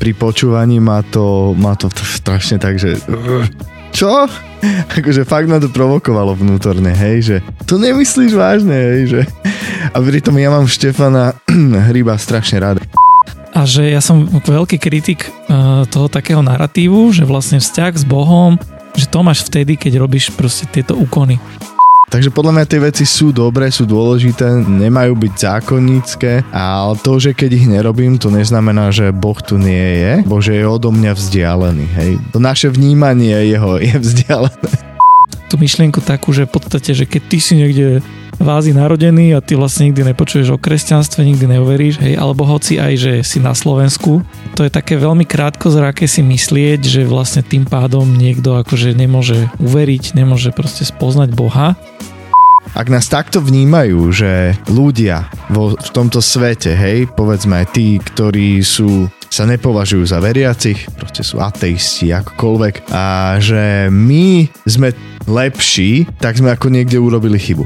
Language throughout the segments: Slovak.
pri počúvaní ma to strašne tak, že čo? Akože fakt ma to provokovalo vnútorne, hej, že to nemyslíš vážne, hej, že a pritom ja mám Štefana Hríba strašne rád. A že ja som veľký kritik toho takého naratívu, že vlastne vzťah s Bohom, že to máš vtedy, keď robíš proste tieto úkony. Takže podľa mňa tie veci sú dobré, sú dôležité, nemajú byť zákonnícke, ale to, že keď ich nerobím, to neznamená, že Boh tu nie je, bo že je odo mňa vzdialený, hej. To naše vnímanie jeho je vzdialené. Tú myšlienku takú, že v podstate, že keď ty si niekde v Ázii narodený a ty vlastne nikdy nepočuješ o kresťanstve, nikdy neuveríš, hej, alebo hoci aj, že si na Slovensku, to je také veľmi krátkozraké si myslieť, že vlastne tým pádom niekto akože nemôže uveriť, nemôže proste spoznať Boha. Ak nás takto vnímajú, že ľudia v tomto svete, hej, povedzme aj tí, ktorí sa nepovažujú za veriacich, proste sú ateisti, akokoľvek, a že my sme lepší, tak sme ako niekde urobili chybu.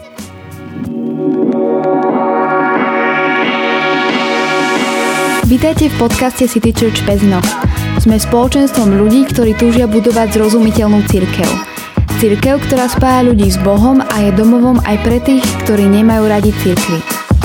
Vítajte v podcaste City Church Pezno. Sme spoločenstvom ľudí, ktorí túžia budovať zrozumiteľnú cirkev. Cirkev, ktorá spája ľudí s Bohom a je domovom aj pre tých, ktorí nemajú radi cirkvi.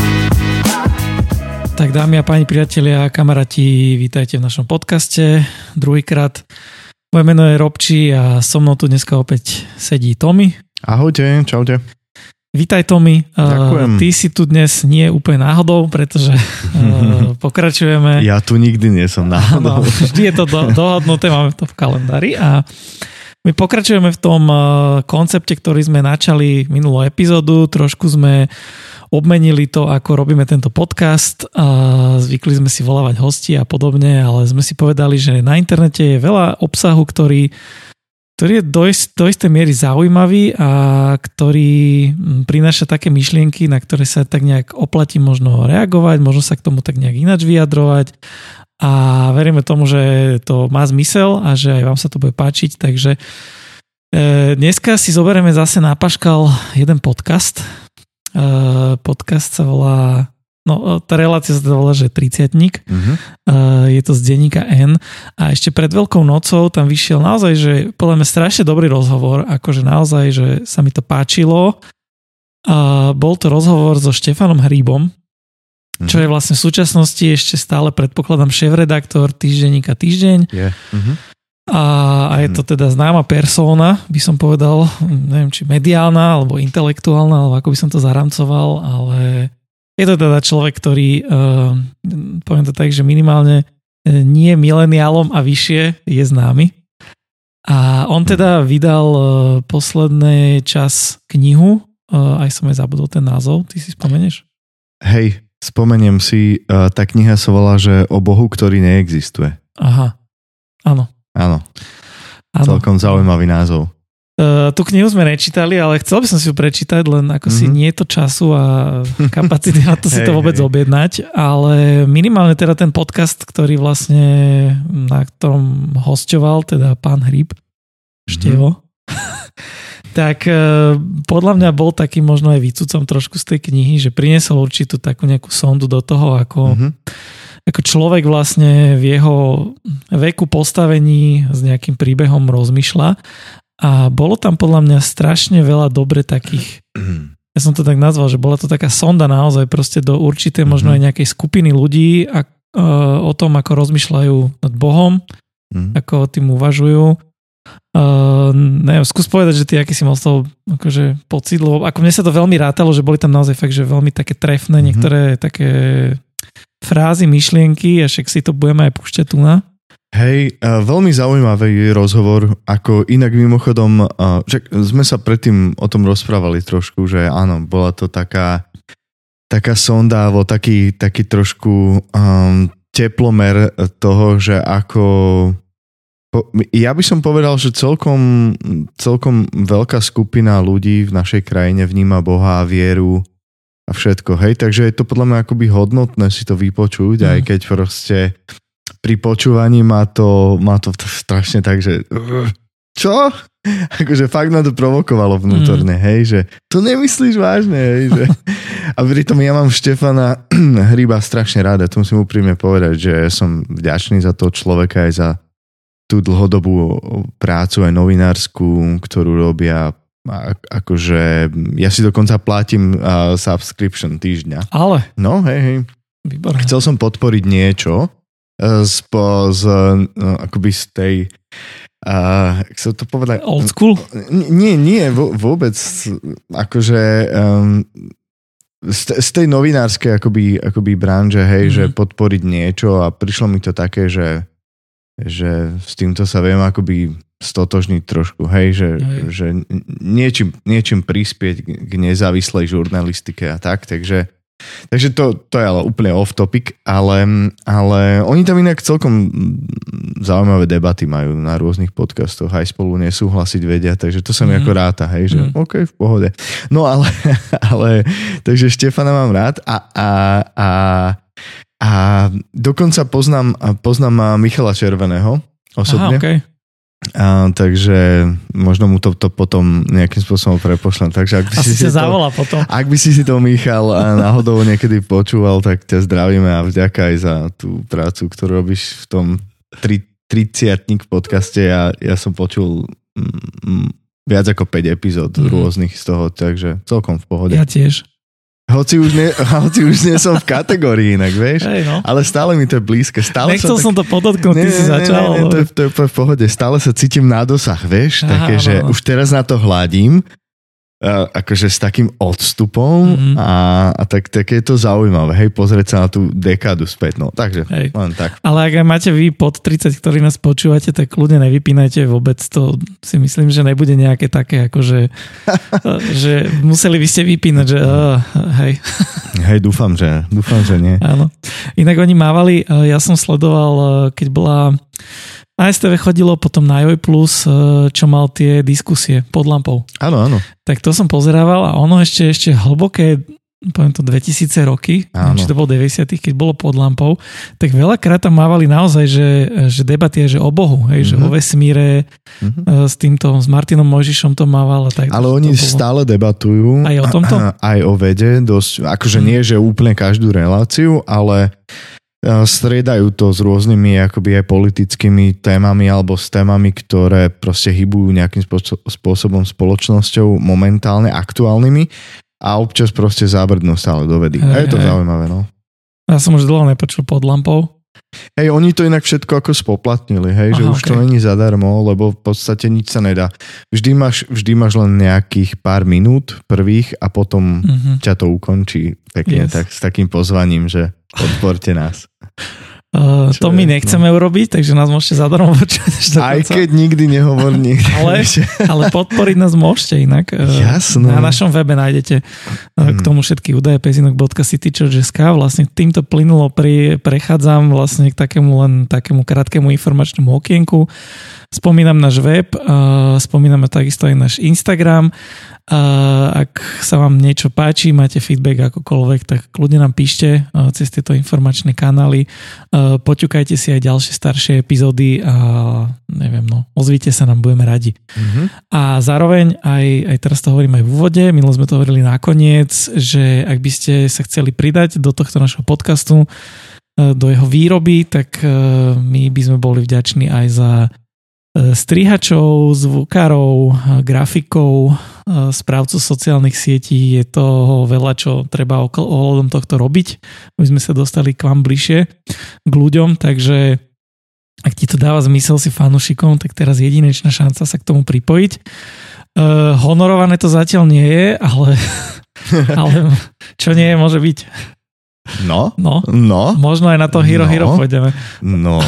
Tak dámy a páni, priatelia a kamaráti, vítajte v našom podcaste druhýkrát. Moje meno je Robči a so mnou tu dneska opäť sedí Tomi. Ahojte, čaute. Vítaj Tomi. Ďakujem. Ty si tu dnes nie úplne náhodou, pretože pokračujeme. Ja tu nikdy nie som náhodou. No, vždy je to dohodnuté, máme to v kalendári a my pokračujeme v tom koncepte, ktorý sme načali minulú epizódu. Trošku sme obmenili to, ako robíme tento podcast. Zvykli sme si volávať hostí a podobne, ale sme si povedali, že na internete je veľa obsahu, ktorý je do istej miery zaujímavý a ktorý prináša také myšlienky, na ktoré sa tak nejak oplatí možno reagovať, možno sa k tomu tak nejak ináč vyjadrovať. A veríme tomu, že to má zmysel a že aj vám sa to bude páčiť. Takže dneska si zoberieme zase na paškal jeden podcast. Podcast sa volá, tá relácia sa volá, že 30-tník. Je to z denníka N. A ešte pred Veľkou nocou tam vyšiel naozaj, že podľa mňa strašne dobrý rozhovor. Akože naozaj, že sa mi to páčilo. Bol to rozhovor so Štefanom Hríbom, čo je vlastne v súčasnosti ešte stále, predpokladám, šéfredaktor týždenníka Týždeň. Yeah. A je to teda známa persona, by som povedal, neviem, či mediálna, alebo intelektuálna, alebo ako by som to zaramcoval, ale je to teda človek, ktorý, poviem to tak, že minimálne nie mileniálom a vyššie je známy. A on teda vydal posledný čas knihu, aj som aj zabudol ten názov, ty si spomenieš? Hej, spomeniem si, tá kniha sa volá, že o Bohu, ktorý neexistuje. Aha, áno. Áno. Celkom zaujímavý názov. Tú knihu sme nečítali, ale chcel by som si ju prečítať, len ako si nie je to času a kapacity na to si to vôbec objednať, ale minimálne teda ten podcast, ktorý vlastne na ktorom hosťoval, teda pán Hríb, Števo, tak podľa mňa bol taký možno aj výcucom trošku z tej knihy, že priniesol určitú takú nejakú sondu do toho, ako človek vlastne v jeho veku, postavení s nejakým príbehom rozmýšľa. A bolo tam podľa mňa strašne veľa dobre takých, ja som to tak nazval, že bola to taká sonda naozaj proste do určitej možno aj nejakej skupiny ľudí o tom, ako rozmýšľajú nad Bohom, ako o tým uvažujú. Neviem, skús povedať, že ty aký si mal z toho akože pocit, lebo ako mne sa to veľmi rátalo, že boli tam naozaj fakt, že veľmi také trefné niektoré také frázy, myšlienky a však si to budeme aj púšťať tu na. Hej, veľmi zaujímavý rozhovor, ako inak mimochodom, že sme sa predtým o tom rozprávali trošku, že áno, bola to taká sonda, alebo taký trošku teplomer toho, že ako ja by som povedal, že celkom veľká skupina ľudí v našej krajine vníma Boha a vieru a všetko, hej, takže je to podľa mňa akoby hodnotné si to vypočuť, aj keď proste pri počúvaní má to strašne tak, že čo? akože fakt ma to provokovalo vnútorne, hej, že to nemyslíš vážne, hej, že... A pritom ja mám Štefana Hríba strašne rád, to musím úprimne povedať, že som vďačný za toho človeka aj za tú dlhodobú prácu, aj novinárskú, ktorú robia. Akože ja si dokonca platím subscription týždňa. Ale? No, hej. Výborné. Chcel som podporiť niečo akoby z tej jak sa to povedať? Old school? Nie, vôbec. Akože z tej novinárskej akoby branže, hej, že podporiť niečo a prišlo mi to také, že s týmto sa viem akoby stotožniť trošku, hej, že niečím prispieť k nezávislej žurnalistike a tak, takže to je ale úplne off topic, ale oni tam inak celkom zaujímavé debaty majú na rôznych podcastoch, aj spolu nesúhlasiť vedia, takže to sa mi ako ráta, hej, že OK, v pohode. No ale takže Štefana mám rád a dokonca poznám Michala Červeného osobne. Aha, okay. Takže možno mu to potom nejakým spôsobom prepošlem. Takže ak by si to Michal náhodou niekedy počúval, tak ťa zdravíme a vďaka aj za tú prácu, ktorú robíš v tom 30 podcaste. Ja som počul viac ako 5 epizód rôznych z toho, takže celkom v pohode. Ja tiež. Hoci už nie som v kategórii inak, vieš? Hej, no. Ale stále mi to je blízke. Nechcel som to podotknúť, ty si začal. To je v pohode. Stále sa cítim na dosah, vieš? Také, že už teraz na to hladím, akože s takým odstupom a tak je to zaujímavé, hej, pozrieť sa na tú dekádu späť. No, takže len tak. Ale ak aj máte vy pod 30, ktorí nás počúvate, tak ľudne nevypínajte vôbec. To si myslím, že nebude nejaké také, akože že museli by ste vypínať, že hej. Hej, dúfam, že nie. Áno. Inak oni mávali, ja som sledoval, keď bola na STV chodilo potom na Joj Plus, čo mal tie diskusie pod lampou. Áno. Tak to som pozerával a ono ešte hlboké, poviem to 2000 roky, či to bolo 90. keď bolo pod lampou, tak veľakrát tam mávali naozaj, že debaty že o Bohu, hej, že o vesmíre, s Martinom Mojžišom to mával. Tak, ale oni stále debatujú. Aj o tomto? Aj o vede, dosť, akože nie, že úplne každú reláciu, ale striedajú to s rôznymi akoby aj politickými témami alebo s témami, ktoré proste hybujú nejakým spôsobom spoločnosťou momentálne aktuálnymi a občas proste zábrdnú stále do vedy. A je to zaujímavé, no. Ja som už dlho nepočul pod lampou. Hej, oni to inak všetko ako spoplatnili, hej, že už to není zadarmo, lebo v podstate nič sa nedá. Vždy máš len nejakých pár minút prvých a potom ťa to ukončí pekne tak s takým pozvaním, že podporte nás. To my nechceme urobiť, takže nás môžete zadarmo počuť. Aj keď nikdy nehovor nikdy. Ale podporiť nás môžete inak. Jasné. Na našom webe nájdete k tomu všetky údaje pezinok.citychurch.sk. Vlastne týmto plynulo prechádzam vlastne k takému krátkemu informačnému okienku. Spomínam náš web, spomíname takisto aj náš Instagram. Ak sa vám niečo páči, máte feedback akokoľvek, tak kľudne nám píšte cez tieto informačné kanály. Poťukajte si aj ďalšie staršie epizódy a neviem, ozvite sa, nám budeme radi. A zároveň aj teraz to hovorím aj v úvode, minulo sme to hovorili nakoniec, že ak by ste sa chceli pridať do tohto našho podcastu, do jeho výroby, tak my by sme boli vďační aj za strihačov, zvukárov, grafikov, správcu sociálnych sietí. Je toho veľa, čo treba ohľadom tohto robiť, aby sme sa dostali k vám bližšie, k ľuďom, takže ak ti to dáva zmysel si fanúšikom, tak teraz jedinečná šanca sa k tomu pripojiť. Honorované to zatiaľ nie je, ale čo nie je, môže byť. No. Možno aj na to Hero pôjdeme. No.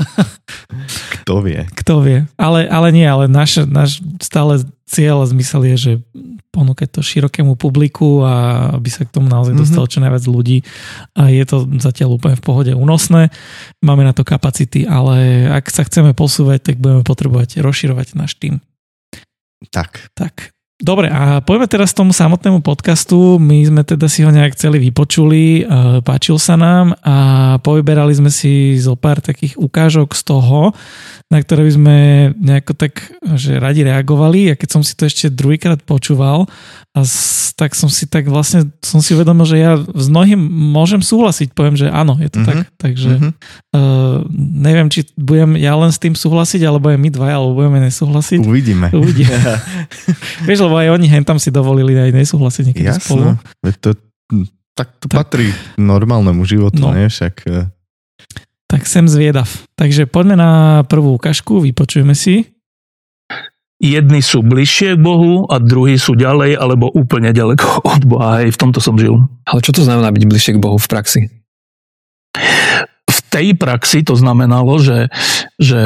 Kto vie. Ale nie, ale náš stále cieľ a zmysel je, že ponúkať to širokému publiku a aby sa k tomu naozaj dostalo čo najviac ľudí. A je to zatiaľ úplne v pohode únosné. Máme na to kapacity, ale ak sa chceme posúvať, tak budeme potrebovať rozširovať náš tím. Tak. Dobre, a poďme teraz k tomu samotnému podcastu. My sme teda si ho nejak celý vypočuli, páčil sa nám a povyberali sme si zo pár takých ukážok z toho, na ktoré by sme nejako tak, že radi reagovali. A keď som si to ešte druhýkrát počúval, tak som si uvedomil, že ja s mnohým môžem súhlasiť. Poviem, že áno, je to tak. Takže neviem, či budem ja len s tým súhlasiť, alebo aj my dvaja, alebo budeme nesúhlasiť. Uvidíme. Vieš, lebo aj oni tam si dovolili aj nesúhlasiť niekedy spolu. Tak to patrí normálnemu životu, nie? Však... Tak sem zvědav. Takže poďme na prvú ukážku, vypočujeme si. Jedni sú bližšie k Bohu a druhí sú ďalej alebo úplne ďaleko od Boha. Aj v tomto som žil. Ale čo to znamená byť bližšie k Bohu v praxi? V tej praxi to znamenalo, že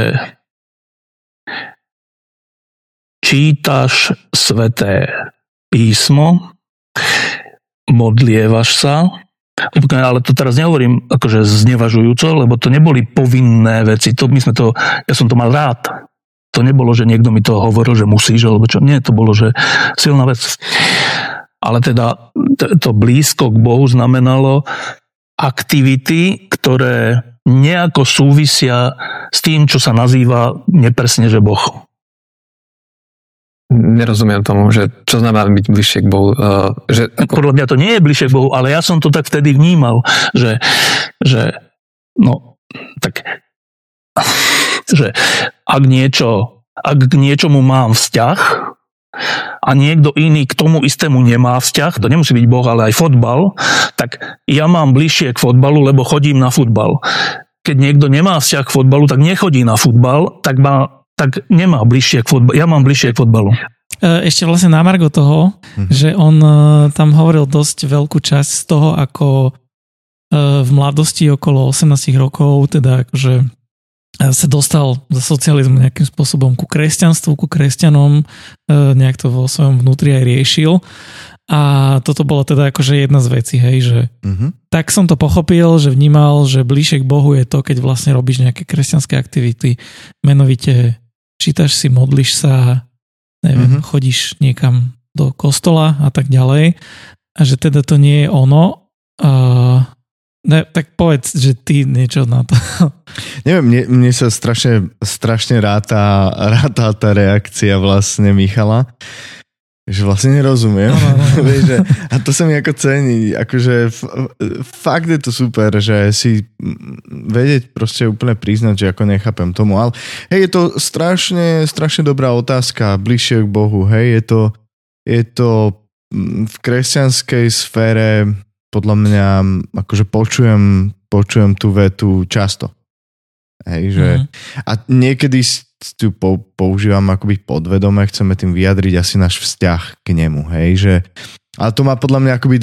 čítaš sväté písmo, modlievaš sa, ale to teraz nehovorím akože znevažujúco, lebo to neboli povinné veci. Ja som to mal rád. To nebolo, že niekto mi to hovoril, že musíš, alebo čo. Nie, to bolo, že silná vec. Ale teda to blízko k Bohu znamenalo aktivity, ktoré nejako súvisia s tým, čo sa nazýva nepresne, že Boh. Nerozumiem tomu, že čo znamená byť bližšie k Bohu. Podľa mňa to nie je bližšie k Bohu, ale ja som to tak vtedy vnímal, že ak k niečomu mám vzťah a niekto iný k tomu istému nemá vzťah, to nemusí byť Boh, ale aj fotbal, tak ja mám bližšie k fotbalu, lebo chodím na futbal. Keď niekto nemá vzťah k fotbalu, tak nechodí na futbal, tak nemá bližšie k fotbalu. Ja mám bližšie k fotbalu. Ešte vlastne na margo toho, že on tam hovoril dosť veľkú časť z toho, ako v mladosti okolo 18 rokov, teda akože sa dostal za socializmu nejakým spôsobom ku kresťanstvu, ku kresťanom, nejak to vo svojom vnútri aj riešil. A toto bolo teda akože jedna z vecí, hej, že tak som to pochopil, že vnímal, že bližšie k Bohu je to, keď vlastne robíš nejaké kresťanské aktivity, menovite čítaš si, modlíš sa, neviem, chodíš niekam do kostola a tak ďalej. A že teda to nie je ono. Tak povedz, že ty niečo na to. Neviem, mne sa strašne ráta tá reakcia vlastne Michala. Že vlastne nerozumiem. No. A to sa mi ako cení. Akože fakt je to super, že si vedieť proste úplne priznať, že ako nechápem tomu. Ale hej, je to strašne dobrá otázka. Bližšie k Bohu. Hej, je to v kresťanskej sfére podľa mňa akože počujem tú vetu často. Hej, že a niekedy tu používam akoby podvedome, chceme tým vyjadriť asi náš vzťah k nemu, hej, že ale to má podľa mňa akoby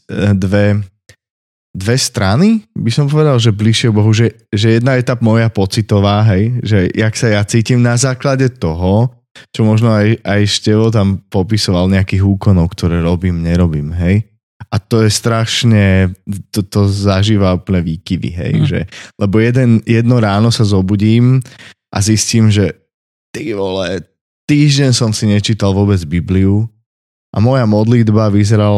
dve strany, by som povedal, že bližšie Bohu, že jedna je tá moja pocitová, hej, že jak sa ja cítim na základe toho, čo možno aj Števo tam popisoval nejakých úkonov, ktoré robím, nerobím, hej. A to je strašne, to zažíva úplne výkyvy, hej, že, lebo jedno ráno sa zobudím a zistím, že ty vole, týždeň som si nečítal vôbec Bibliu a moja modlitba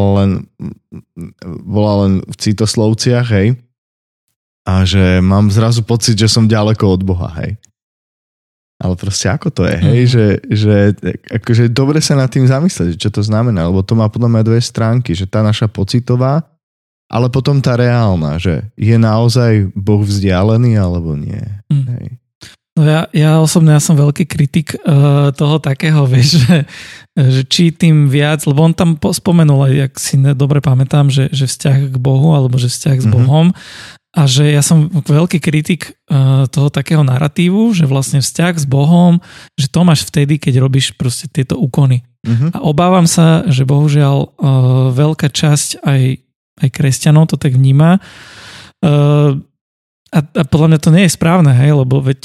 bola len v citoslovciach, hej, a že mám zrazu pocit, že som ďaleko od Boha, hej. Ale proste ako to je, hej, že akože dobre sa nad tým zamyslieť, čo to znamená, lebo to má podľa mňa dve stránky, že tá naša pocitová, ale potom tá reálna, že je naozaj Boh vzdialený alebo nie. Hej. No ja osobne som veľký kritik toho takého, vieš, že či tým viac, lebo on tam spomenul aj, jak si dobre pamätám, že vzťah k Bohu alebo že vzťah s Bohom a že ja som veľký kritik toho takého naratívu, že vlastne vzťah s Bohom, že to máš vtedy, keď robíš proste tieto úkony. A obávam sa, že bohužiaľ veľká časť aj kresťanov to tak vníma. A podľa mňa to nie je správne, hej, lebo veď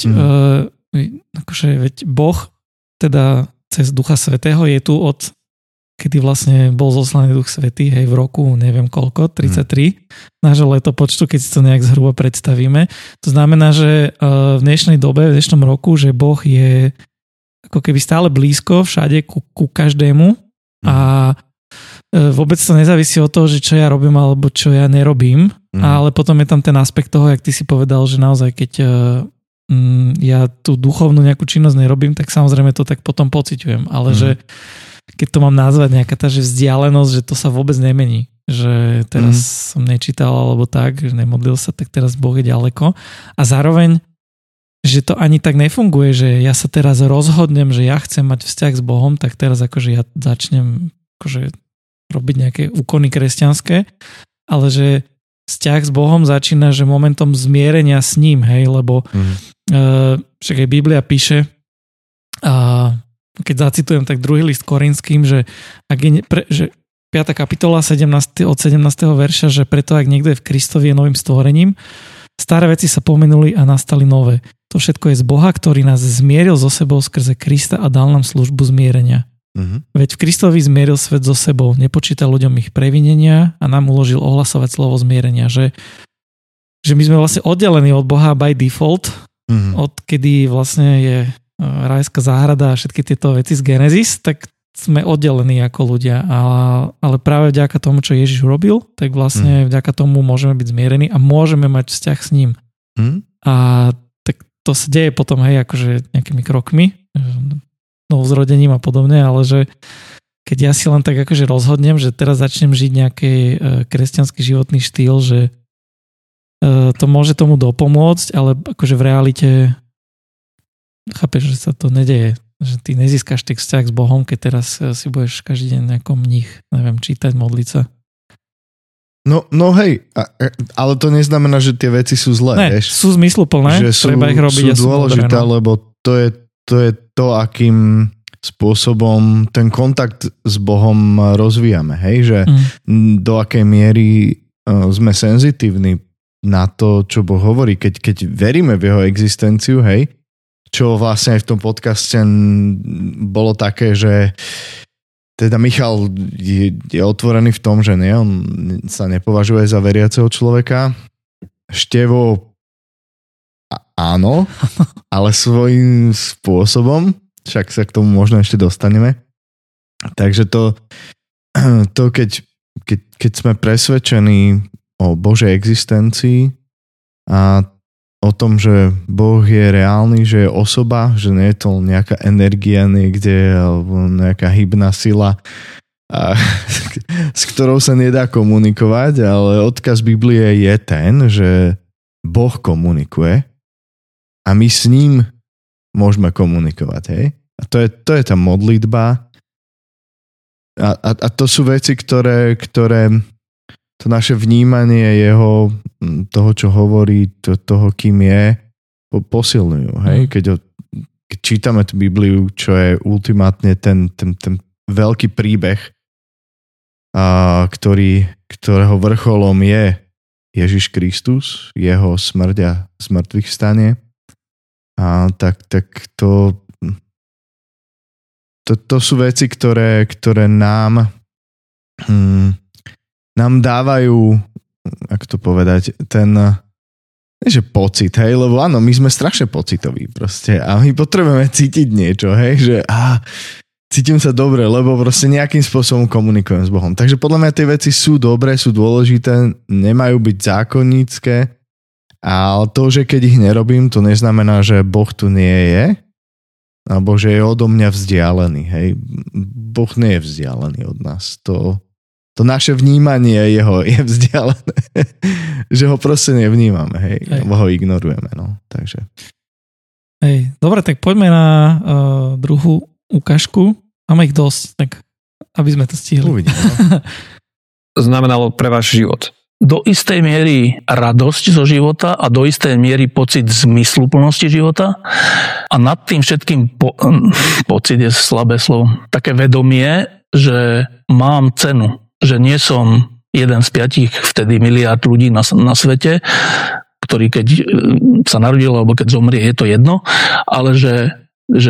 Boh teda cez Ducha Svätého je tu od kedy vlastne bol zoslaný Duch Svätý, hej, v roku neviem koľko, 33 nášho letopočtu, keď si to nejak zhruba predstavíme. To znamená, že v dnešnej dobe, v dnešnom roku, že Boh je ako keby stále blízko všade ku každému A vôbec to nezávisí od toho, že čo ja robím alebo čo ja nerobím, ale potom je tam ten aspekt toho, jak ty si povedal, že naozaj keď ja tú duchovnú nejakú činnosť nerobím, tak samozrejme to tak potom pociťujem, ale že keď to mám nazvať nejaká tá že vzdialenosť, že to sa vôbec nemení, že teraz som nečítal alebo tak, že nemodlil sa, tak teraz Boh je ďaleko a zároveň že to ani tak nefunguje, že ja sa teraz rozhodnem, že ja chcem mať vzťah s Bohom, tak teraz akože ja začnem akože robiť nejaké úkony kresťanské, ale že vzťah s Bohom začína, že momentom zmierenia s ním, hej, lebo však aj Biblia píše, keď zacitujem tak 2. list Korinským, že, že 5. kapitola 17, od 17. verša, že preto ak niekto je v Kristovi je novým stvorením, staré veci sa pomenuli a nastali nové. To všetko je z Boha, ktorý nás zmieril so sebou skrze Krista a dal nám službu zmierenia. Veď v Kristovi zmieril svet so sebou, nepočítal ľuďom ich previnenia a nám uložil ohlasovať slovo zmierenia, že my sme vlastne oddelení od Boha by default, odkedy vlastne je rajská záhrada a všetky tieto veci z Genesis, tak sme oddelení ako ľudia, ale práve vďaka tomu, čo Ježiš urobil, tak vlastne vďaka tomu môžeme byť zmierení a môžeme mať vzťah s ním. A tak to sa deje potom, hej, akože nejakými krokmi, novozrodením a podobne, ale že keď ja si len tak akože rozhodnem, že teraz začnem žiť nejaký kresťanský životný štýl, že to môže tomu dopomôcť, ale akože v realite chápeš, že sa to nedeje, že ty nezískaš tých vzťah s Bohom, keď teraz si budeš každý deň nejakom mních, neviem, čítať, modliť sa. No hej, ale to neznamená, že tie veci sú zlé, ne, vieš? Sú zmysluplné, treba ich robiť. Sú dôležité, lebo to je to, akým spôsobom ten kontakt s Bohom rozvíjame, hej, že do akej miery sme senzitívni na to, čo Boh hovorí, keď veríme v jeho existenciu, hej, čo vlastne aj v tom podcaste bolo také, že teda Michal je otvorený v tom, že nie, on sa nepovažuje za veriaceho človeka. Števo áno, ale svojím spôsobom, však sa k tomu možno ešte dostaneme. Takže to keď sme presvedčení o Božej existencii a o tom, že Boh je reálny, že je osoba, že nie je to nejaká energia niekde alebo nejaká hybná sila, s ktorou sa nedá komunikovať, ale odkaz Biblie je ten, že Boh komunikuje a my s ním môžeme komunikovať, hej? A to je tá modlitba a to sú veci, ktoré to naše vnímanie jeho, toho, čo hovorí, toho, kým je, posilňujú, hej? Keď čítame tú Bibliu, čo je ultimátne ten veľký príbeh, ktorého vrcholom je Ježiš Kristus, jeho smrť a zmrtvých stane, tak to sú veci, ktoré nám dávajú, ako to povedať, ten, že pocit, hej, lebo áno, my sme strašne pocitoví proste a my potrebujeme cítiť niečo, hej, že cítim sa dobre, lebo proste nejakým spôsobom komunikujem s Bohom. Takže podľa mňa tie veci sú dobré, sú dôležité, nemajú byť zákonnícke, ale to, že keď ich nerobím, to neznamená, že Boh tu nie je, alebo že je odo mňa vzdialený, hej. Boh nie je vzdialený od nás, to naše vnímanie jeho je vzdialené, že ho proste nevnímame, hej, alebo ho ignorujeme, no, takže. Hej, dobre, tak poďme na druhú ukážku. Máme ich dosť, tak aby sme to stihli. Uvidíme. No. Znamenalo pre váš život? Do istej miery radosť zo života a do istej miery pocit zmysluplnosti života a nad tým všetkým pocit je slabé slovo, také vedomie, že mám cenu, že nie som jeden z 5 vtedy miliárd ľudí na svete, ktorý keď sa narodil alebo keď zomrie, je to jedno, ale že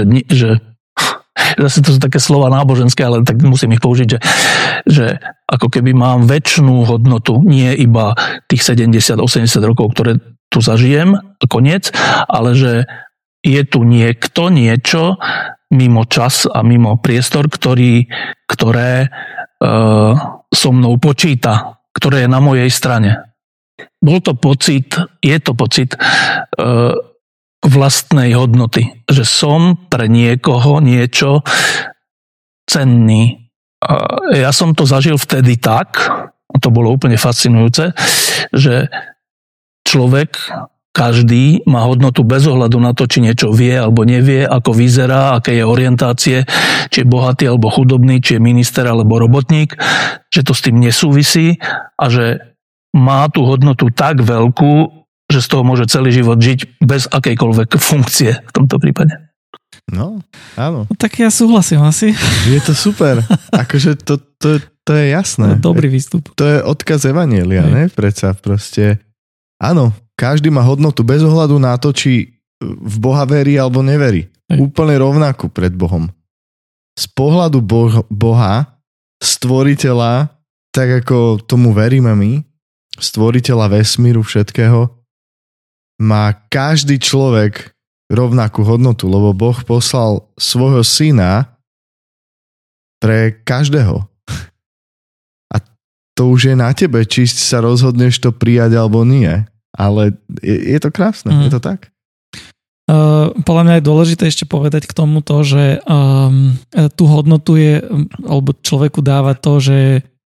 zase to sú také slova náboženské, ale tak musím ich použiť, že ako keby mám večnú hodnotu, nie iba tých 70-80 rokov, ktoré tu zažijem, koniec, ale že je tu niekto, niečo, mimo čas a mimo priestor, ktoré so mnou počíta, ktoré je na mojej strane. Je to pocit vlastnej hodnoty, že som pre niekoho niečo cenný. Ja som to zažil vtedy tak, a to bolo úplne fascinujúce, že človek, každý má hodnotu bez ohľadu na to, či niečo vie alebo nevie, ako vyzerá, aké je orientácie, či je bohatý alebo chudobný, či je minister alebo robotník, že to s tým nesúvisí a že má tú hodnotu tak veľkú, že z toho môže celý život žiť bez akejkoľvek funkcie v tomto prípade. No, áno. No, tak ja súhlasím asi. Je to super. Akože to je jasné. Dobrý výstup. To je odkaz Evanjelia, ne? Predsa proste. Áno, každý má hodnotu bez ohľadu na to, či v Boha verí alebo neverí. Úplne rovnakú pred Bohom. Z pohľadu Boha, stvoriteľa, tak ako tomu veríme my, stvoriteľa vesmíru všetkého, má každý človek rovnakú hodnotu, lebo Boh poslal svojho syna pre každého. A to už je na tebe, či sa rozhodneš to prijať alebo nie. Ale je to krásne, je to tak? Podľa mňa je dôležité ešte povedať k tomu to, že tú hodnotu je, alebo človeku dáva to, že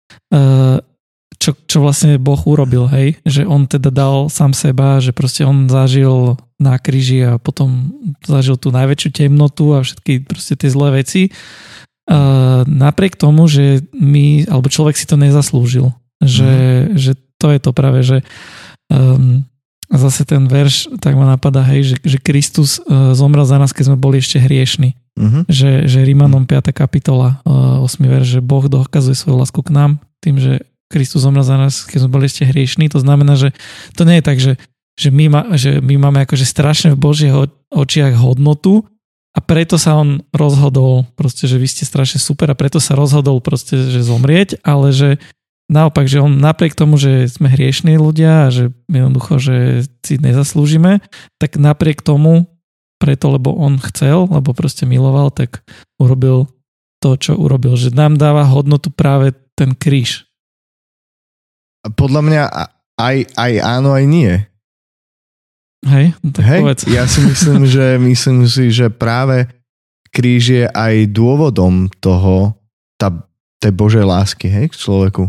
čo vlastne Boh urobil, hej? Že on teda dal sám seba, že proste on zažil na kríži a potom zažil tú najväčšiu temnotu a všetky proste tie zlé veci. Napriek tomu, že alebo človek si to nezaslúžil. Že to je to práve, že zase ten verš tak ma napadá, hej, že Kristus zomrel za nás, keď sme boli ešte hriešni. Že Rímanom 5. kapitola 8. verš, že Boh dokazuje svoju lásku k nám tým, že Kristus zomrel za nás, keď sme boli ešte hriešní. To znamená, že to nie je tak, že my máme akože strašne v Božích očiach hodnotu a preto sa on rozhodol proste, že vy ste strašne super a preto sa rozhodol proste, že zomrieť, ale že naopak, že on napriek tomu, že sme hriešní ľudia a že jednoducho, že si nezaslúžime, tak napriek tomu, preto, lebo on chcel, lebo proste miloval, tak urobil to, čo urobil. Že nám dáva hodnotu práve ten kríž. Podľa mňa aj áno, aj nie. Hej, tak povedz. Ja si myslím si, že práve kríž je aj dôvodom toho, tej Božej lásky, hej, k človeku.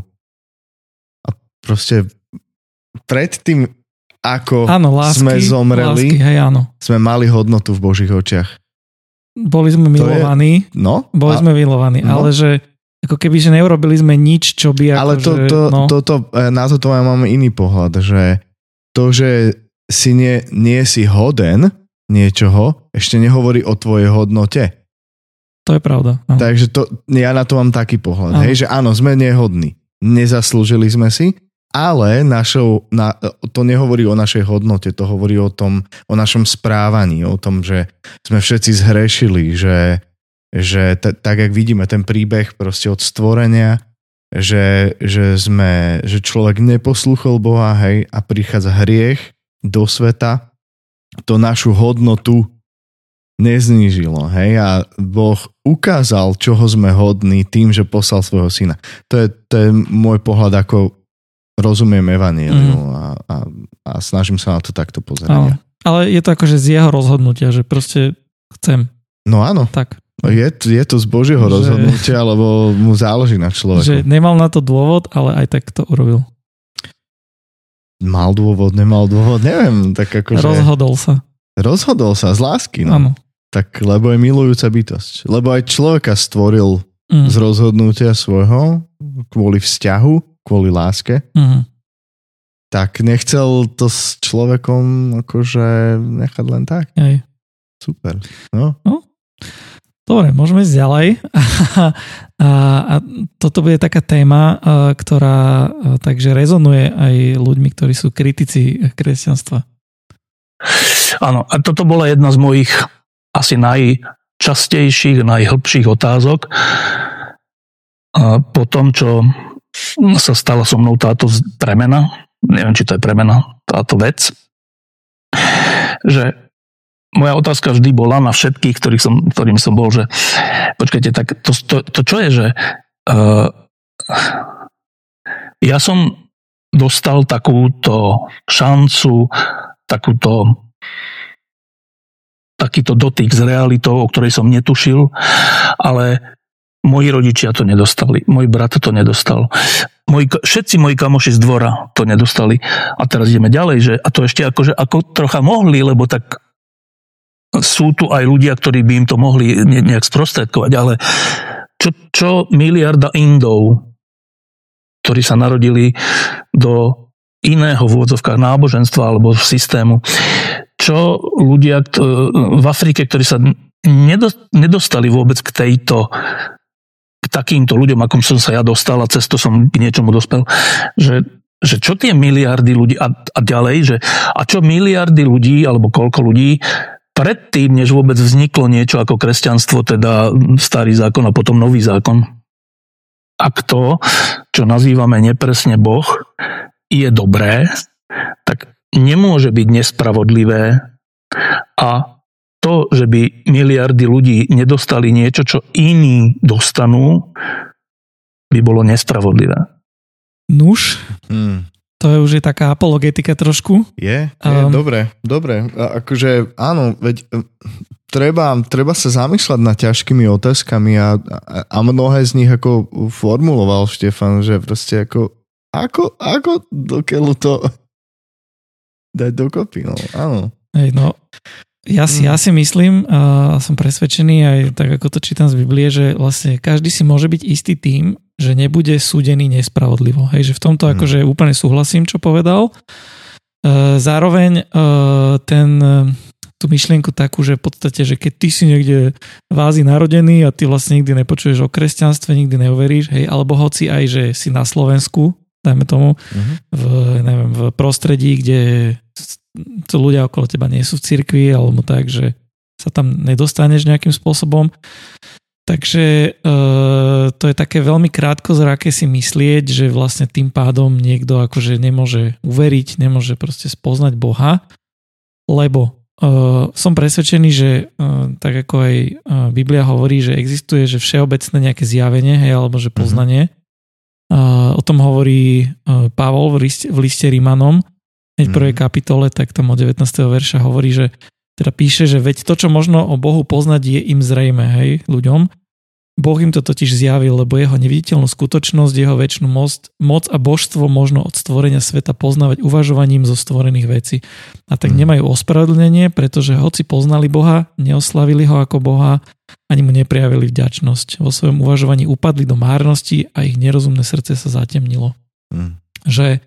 A proste predtým, ako sme zomreli, hej, áno. sme mali hodnotu v Božích očiach. Boli sme milovaní. Boli sme milovaní, ale že ako keby, že neurobili sme nič, čo by... Ale na to ja mám iný pohľad, že to, že si nie si hoden niečoho, ešte nehovorí o tvojej hodnote. To je pravda. Áno. Takže ja na to mám taký pohľad, hej, že áno, sme nehodní. Nezaslúžili sme si, ale to nehovorí o našej hodnote, to hovorí o našom správaní, o tom, že sme všetci zhrešili, že tak, jak vidíme ten príbeh proste od stvorenia, že človek neposlúchol Boha, hej, a prichádza hriech do sveta, to našu hodnotu neznížilo, hej, a Boh ukázal, čoho sme hodní tým, že poslal svojho syna. To je môj pohľad, ako rozumiem evanjeliu a snažím sa na to takto pozerať. Ale je to akože z jeho rozhodnutia, že proste chcem. No áno. Tak. Je to z Božieho rozhodnutia, lebo mu záleží na človeku. Že nemal na to dôvod, ale aj tak to urobil. Mal dôvod, nemal dôvod, neviem. Tak akože... Rozhodol sa z lásky, no. Áno. Tak, lebo je milujúca bytosť. Lebo aj človeka stvoril z rozhodnutia svojho, kvôli vzťahu, kvôli láske. Tak nechcel to s človekom akože nechať len tak. Aj. Super. No. Dobre, môžeme ísť ďalej. A toto bude taká téma, ktorá takže rezonuje aj ľuďmi, ktorí sú kritici kresťanstva. Áno, a toto bola jedna z mojich asi najčastejších, najhlbších otázok. Po tom, čo sa stala so mnou táto premena, neviem, či to je premena, táto vec, že moja otázka vždy bola na všetkých, ktorým som bol, že počkajte, tak to čo je, že ja som dostal takúto šancu, takýto dotyk s realitou, o ktorej som netušil, ale moji rodičia to nedostali, môj brat to nedostal, všetci moji kamoši z dvora to nedostali. A teraz ideme ďalej, že a to ešte ako trocha mohli, lebo tak sú tu aj ľudia, ktorí by im to mohli nejak sprostredkovať, ale čo miliarda Indov, ktorí sa narodili do iného v úvodzovkách náboženstva alebo systému, čo ľudia v Afrike, ktorí sa nedostali vôbec k takýmto ľuďom, akom som sa ja dostal a cez to som k niečomu dospel, že čo tie miliardy ľudí a ďalej, že a čo miliardy ľudí alebo koľko ľudí predtým, než vôbec vzniklo niečo ako kresťanstvo, teda starý zákon a potom nový zákon. Ak to, čo nazývame nepresne Boh, je dobré, tak nemôže byť nespravodlivé a to, že by miliardy ľudí nedostali niečo, čo iní dostanú, by bolo nespravodlivé. Nuž, to je už taká apologetika trošku. Je dobre. Akože áno, veď treba sa zamýšľať nad ťažkými otázkami a mnohé z nich ako formuloval Štefan, že proste ako do keľu to dať dokopy, no áno. Hej, no, ja si myslím, som presvedčený aj tak, ako to čítam z Biblie, že vlastne každý si môže byť istý tým, že nebude súdený nespravodlivo. Hej, že v tomto akože úplne súhlasím, čo povedal. Zároveň tú myšlienku takú, že v podstate, že keď ty si niekde v Ázii narodený a ty vlastne nikdy nepočuješ o kresťanstve, nikdy neuveríš, hej, alebo hoci aj, že si na Slovensku, dajme tomu, v prostredí, kde to ľudia okolo teba nie sú v cirkvi, alebo tak, že sa tam nedostaneš nejakým spôsobom. Takže to je také veľmi krátkozraké si myslieť, že vlastne tým pádom niekto akože nemôže uveriť, nemôže proste spoznať Boha, lebo som presvedčený, že tak ako aj Biblia hovorí, že existuje, že všeobecné nejaké zjavenie, hej, alebo že poznanie. O tom hovorí Pavol v liste Rímanom, v prvej kapitole, tak tam od 19. verša hovorí, že teda píše, že veď to, čo možno o Bohu poznať, je im zrejme, hej, ľuďom. Boh im to totiž zjavil, lebo jeho neviditeľnú skutočnosť, jeho večnú moc a božstvo možno od stvorenia sveta poznávať uvažovaním zo stvorených vecí. A tak nemajú ospravedlnenie, pretože hoci poznali Boha, neoslavili ho ako Boha, ani mu neprejavili vďačnosť. Vo svojom uvažovaní upadli do márnosti a ich nerozumné srdce sa zatemnilo. Že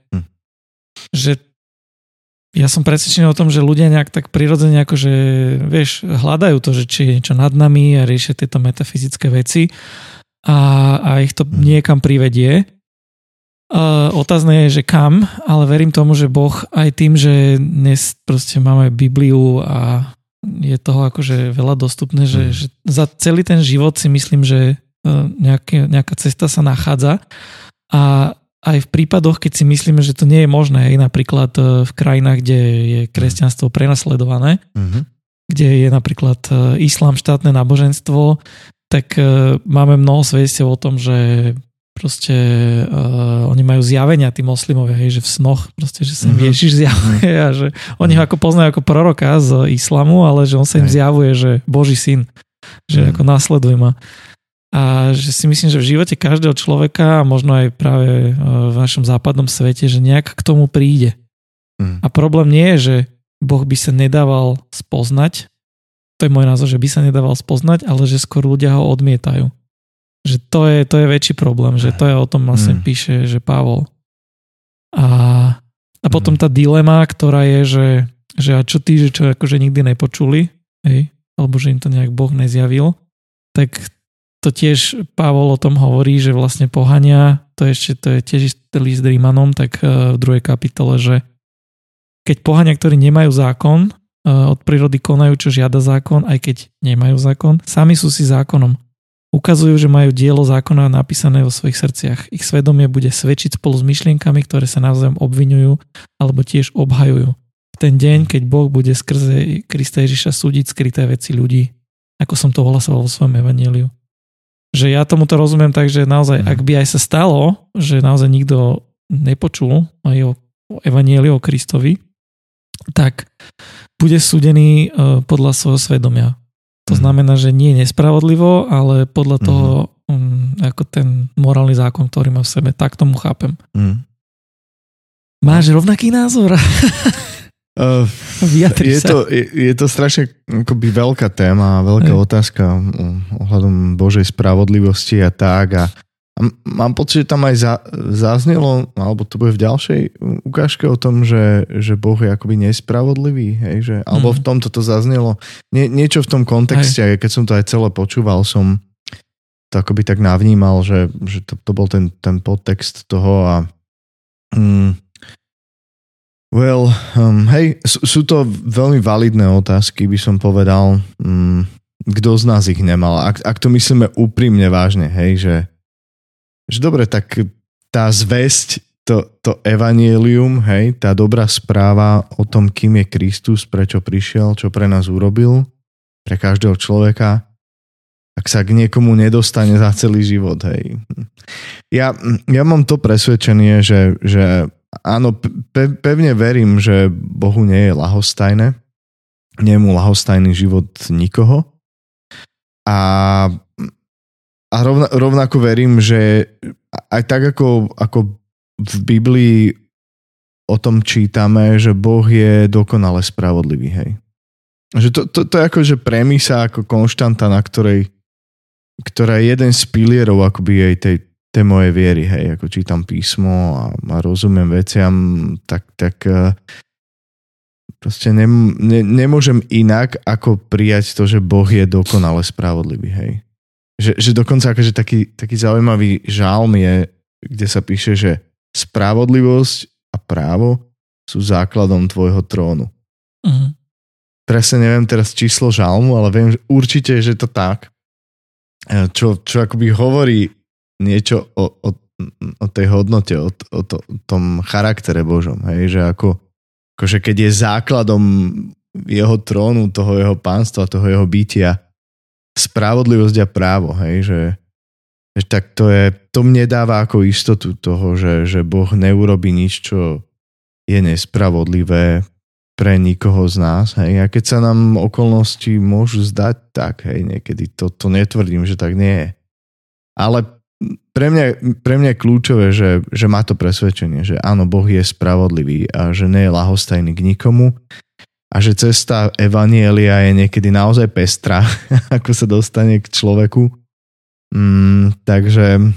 ja som presvedčený o tom, že ľudia nejak tak prirodzene akože, vieš, hľadajú to, že či je niečo nad nami a riešia tieto metafyzické veci a ich to niekam privedie. Otázne je, že kam, ale verím tomu, že Boh aj tým, že dnes proste máme Bibliu a je toho akože veľa dostupné, že za celý ten život si myslím, že nejaká cesta sa nachádza a aj v prípadoch, keď si myslíme, že to nie je možné, aj napríklad v krajinách, kde je kresťanstvo prenasledované, kde je napríklad islám štátne náboženstvo, tak máme mnoho svedectiev o tom, že proste oni majú zjavenia, tí moslimovia, hej, že v snoch proste, že sa im Ježiš zjavuje a že oni ho ako poznajú ako proroka z islamu, ale že on sa im zjavuje, že Boží syn, že ako následuj ma. A že si myslím, že v živote každého človeka a možno aj práve v našom západnom svete, že nejak k tomu príde. A problém nie je, že Boh by sa nedával spoznať, to je môj názor, že by sa nedával spoznať, ale že skôr ľudia ho odmietajú. Že to je väčší problém, že to je o tom vlastne píše, že Pavol. A potom tá dilema, ktorá je, že a čo tí, že čo akože nikdy nepočuli, hej, alebo že im to nejak Boh nezjavil, tak to tiež Pavol o tom hovorí, že vlastne pohania, to je tiež list Rímanom, tak v 2. kapitole, že keď pohania, ktorí nemajú zákon, od prírody konajú, čo žiada zákon, aj keď nemajú zákon, sami sú si zákonom. Ukazujú, že majú dielo zákona napísané vo svojich srdciach. Ich svedomie bude svedčiť spolu s myšlienkami, ktoré sa navzájom obviňujú alebo tiež obhajujú. v ten deň, keď Boh bude skrze Krista Ježiša súdiť skryté veci ľudí, ako som to ohlasoval vo svojom evanjeliu. Že ja tomuto rozumiem tak, že naozaj, ak by aj sa stalo, že naozaj nikto nepočul aj o evanjeliu o Kristovi, tak bude súdený podľa svojho svedomia. To znamená, že nie nespravodlivo, ale podľa toho, ako ten morálny zákon, ktorý má v sebe. Tak tomu chápem. Máš rovnaký názor? Je to strašne akoby veľká téma, veľká otázka ohľadom Božej spravodlivosti a tak. A mám pocit, že tam aj zaznelo, alebo to bude v ďalšej ukážke o tom, že Boh je akoby nespravodlivý, hej, že, alebo v tomto to zaznelo. Niečo v tom kontexte, aj keď som to aj celé počúval, som to akoby tak navnímal, že to bol ten podtext toho a hej, sú to veľmi validné otázky, by som povedal. Kto z nás ich nemal? Ak to myslíme úprimne vážne, hej, že dobre, tak tá zvesť, to evanjelium, hej, tá dobrá správa o tom, kým je Kristus, prečo prišiel, čo pre nás urobil, pre každého človeka, ak sa k niekomu nedostane za celý život, hej. Ja mám to presvedčenie, že áno, pevne verím, že Bohu nie je ľahostajné, nie je mu ľahostajný život nikoho a rovnako verím, že aj tak ako v Biblii o tom čítame, že Boh je dokonale spravodlivý, hej. Že to je akože premisa, ako konštanta, na ktorá je jeden z pilierov akoby tej mojej viery, hej, ako čítam písmo a rozumiem veciam, tak proste nemôžem inak, ako prijať to, že Boh je dokonale spravodlivý, hej. Že dokonca akože taký zaujímavý žalm je, kde sa píše, že spravodlivosť a právo sú základom tvojho trónu. Presne neviem teraz číslo žalmu, ale viem že určite, že to tak. Čo akoby hovorí niečo o tej hodnote, o tom charaktere Božom. Hej? Že akože keď je základom jeho trónu, toho jeho pánstva, toho jeho bytia, spravodlivosť a právo, hej? Že tak to mne dáva ako istotu toho, že Boh neurobí nič, čo je nespravodlivé pre nikoho z nás. Hej? A keď sa nám okolnosti môžu zdať tak, hej, niekedy to netvrdím, že tak nie je. Ale pre mňa je kľúčové, že má to presvedčenie, že áno, Boh je spravodlivý a že nie je ľahostajný k nikomu a že cesta evanjelia je niekedy naozaj pestrá, ako sa dostane k človeku. Takže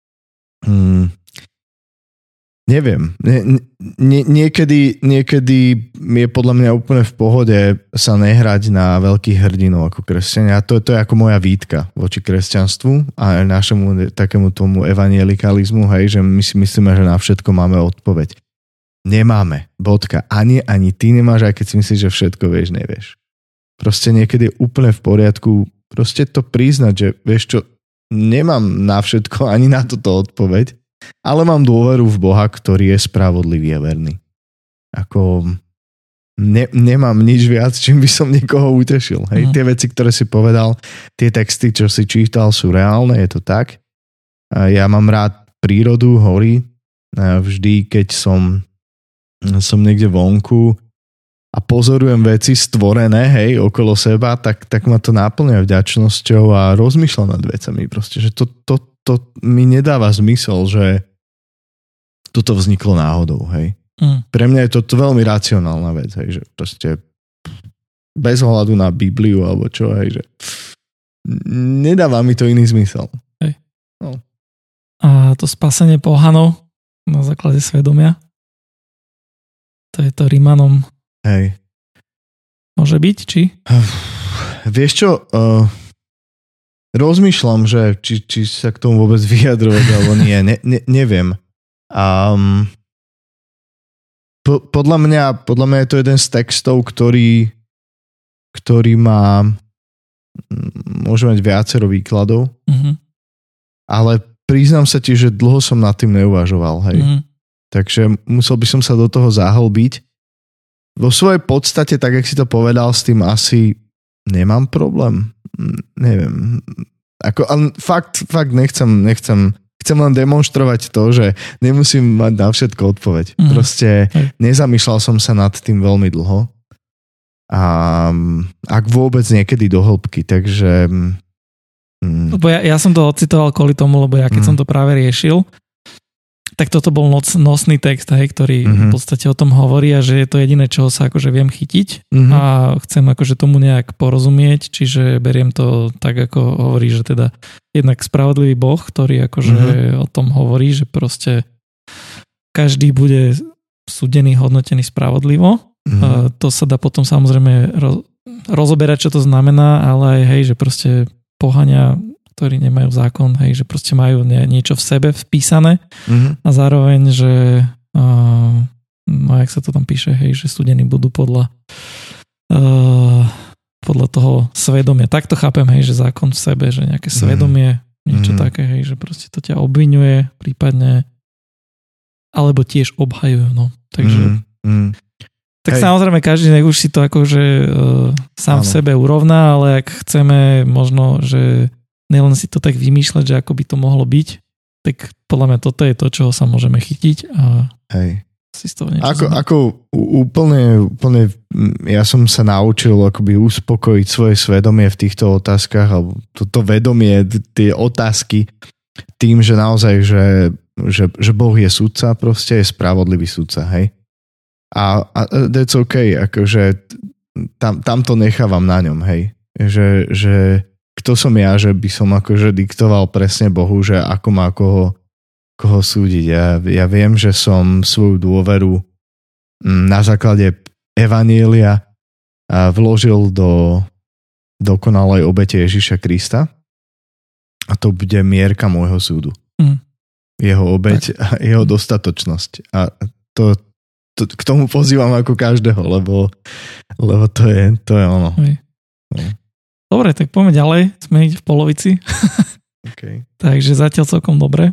neviem. Niekedy je podľa mňa úplne v pohode sa nehrať na veľkých hrdinov ako kresťania. To je ako moja výtka voči kresťanstvu a našemu takému tomu evanjelikalizmu, hej, že my si myslíme, že na všetko máme odpoveď. Nemáme. Bodka. Ani ty nemáš, aj keď si myslíš, že všetko vieš, nevieš. Proste niekedy je úplne v poriadku proste to priznať, že vieš čo, nemám na všetko ani na toto odpoveď, ale mám dôveru v Boha, ktorý je spravodlivý a verný. Ako nemám nič viac, čím by som niekoho utešil. Hej, tie veci, ktoré si povedal, tie texty, čo si čítal, sú reálne, je to tak. Ja mám rád prírodu, hory. Vždy, keď som niekde vonku a pozorujem veci stvorené, hej, okolo seba, tak ma to náplňa vďačnosťou a rozmýšľam nad vecami. Proste, že to mi nedáva zmysel, že toto vzniklo náhodou, hej. Pre mňa je to veľmi racionálna vec, hej, že proste bez ohľadu na Bibliu alebo čo, hej, že nedáva mi to iný zmysel. Hej. No. A to spasenie pohanov na základe svedomia, to je to Rímanom. Hej. Môže byť, či? Vieš čo, rozmýšľam, že či sa k tomu vôbec vyjadrovať alebo nie. Neviem. Podľa mňa je to jeden z textov, ktorý má môže mať viacero výkladov, ale priznám sa ti, že dlho som nad tým neuvažoval. Hej. Takže musel by som sa do toho zahlbiť. vo svojej podstate, tak jak si to povedal, s tým asi nemám problém. Neviem. Fakt chcem len demonštrovať to, že nemusím mať na všetko odpoveď. Proste nezamýšľal som sa nad tým veľmi dlho. A ak vôbec niekedy do hĺbky, takže... Lebo ja som to ocitoval kvôli tomu, lebo ja keď som to práve riešil, tak toto bol nosný text, ktorý v podstate o tom hovorí a že je to jediné, čoho sa akože viem chytiť a chcem akože tomu nejak porozumieť, čiže beriem to tak, ako hovorí, že teda jednak spravodlivý Boh, ktorý akože o tom hovorí, že proste každý bude súdený, hodnotený spravodlivo. To sa dá potom samozrejme rozoberať, čo to znamená, ale aj hej, že proste pohania, ktorí nemajú zákon, hej, že proste majú niečo v sebe vpísané a zároveň, že jak sa to tam píše, hej, že súdení budú podľa toho svedomia. Tak to chápem, hej, že zákon v sebe, že nejaké svedomie, niečo také, hej, že proste to ťa obviňuje, prípadne alebo tiež obhajuje, no. Takže tak samozrejme každý nech už si to akože sám v sebe urovná, ale ak chceme možno, že nielen si to tak vymýšľať, že ako by to mohlo byť, tak podľa mňa toto je to, čoho sa môžeme chytiť a si z toho niečo úplne ja som sa naučil akoby uspokojiť svoje svedomie v týchto otázkach alebo toto vedomie, tie otázky tým, že naozaj, že Boh je sudca, proste je spravodlivý sudca, hej. A that's okay, akože tam to nechávam na ňom, hej. Že kto som ja, že by som akože diktoval presne Bohu, že ako má koho súdiť. Ja viem, že som svoju dôveru na základe evanielia vložil do dokonalej obete Ježiša Krista a to bude mierka môjho súdu. Jeho obeť a jeho dostatočnosť. A to k tomu pozývam ako každého, lebo to je ono. Dobre, tak poďme ďalej. Sme v polovici. Okay. Takže zatiaľ celkom dobre.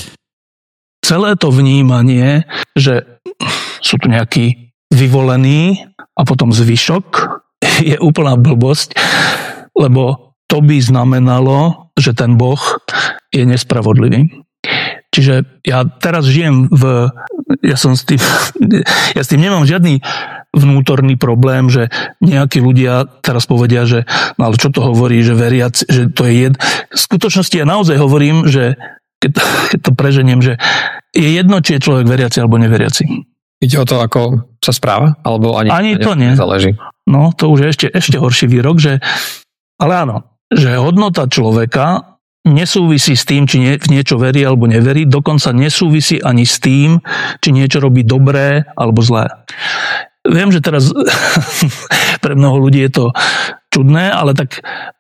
Celé to vnímanie, že sú tu nejakí vyvolení a potom zvyšok, je úplná blbosť, lebo to by znamenalo, že ten Boh je nespravodlivý. Čiže ja teraz žijem ja s tým nemám žiadny vnútorný problém, že nejakí ľudia teraz povedia, že no ale čo to hovorí, že veriaci, že to je v skutočnosti ja naozaj hovorím, že keď to preženiem, že je jedno, či je človek veriaci alebo neveriaci. Ide o to, ako sa správa? Alebo ani to nie. Záleží. No, to už je ešte horší výrok, ale áno, že hodnota človeka nesúvisí s tým, či v niečo verí alebo neverí, dokonca nesúvisí ani s tým, či niečo robí dobré alebo zlé. Viem, že teraz pre mnoho ľudí je to čudné, ale tak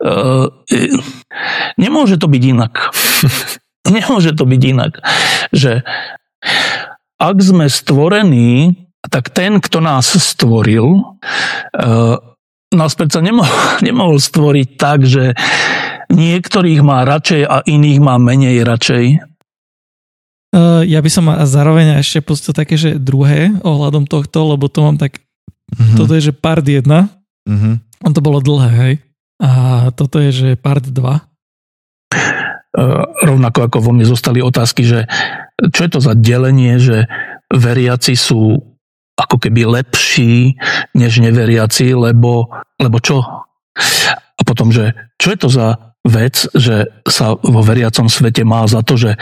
nemôže to byť inak. Nemôže to byť inak. Že ak sme stvorení, tak ten, kto nás stvoril, nás predsa nemohol stvoriť tak, že niektorých má radšej a iných má menej radšej. Ja by som zároveň ešte pustil také, že druhé ohľadom tohto, lebo to mám tak, toto je, že part 1, on to bolo dlhé, hej, a toto je, že part 2. Rovnako ako vo mne zostali otázky, že čo je to za delenie, že veriaci sú ako keby lepší než neveriaci, lebo čo? A potom, že čo je to za vec, že sa vo veriacom svete má za to, že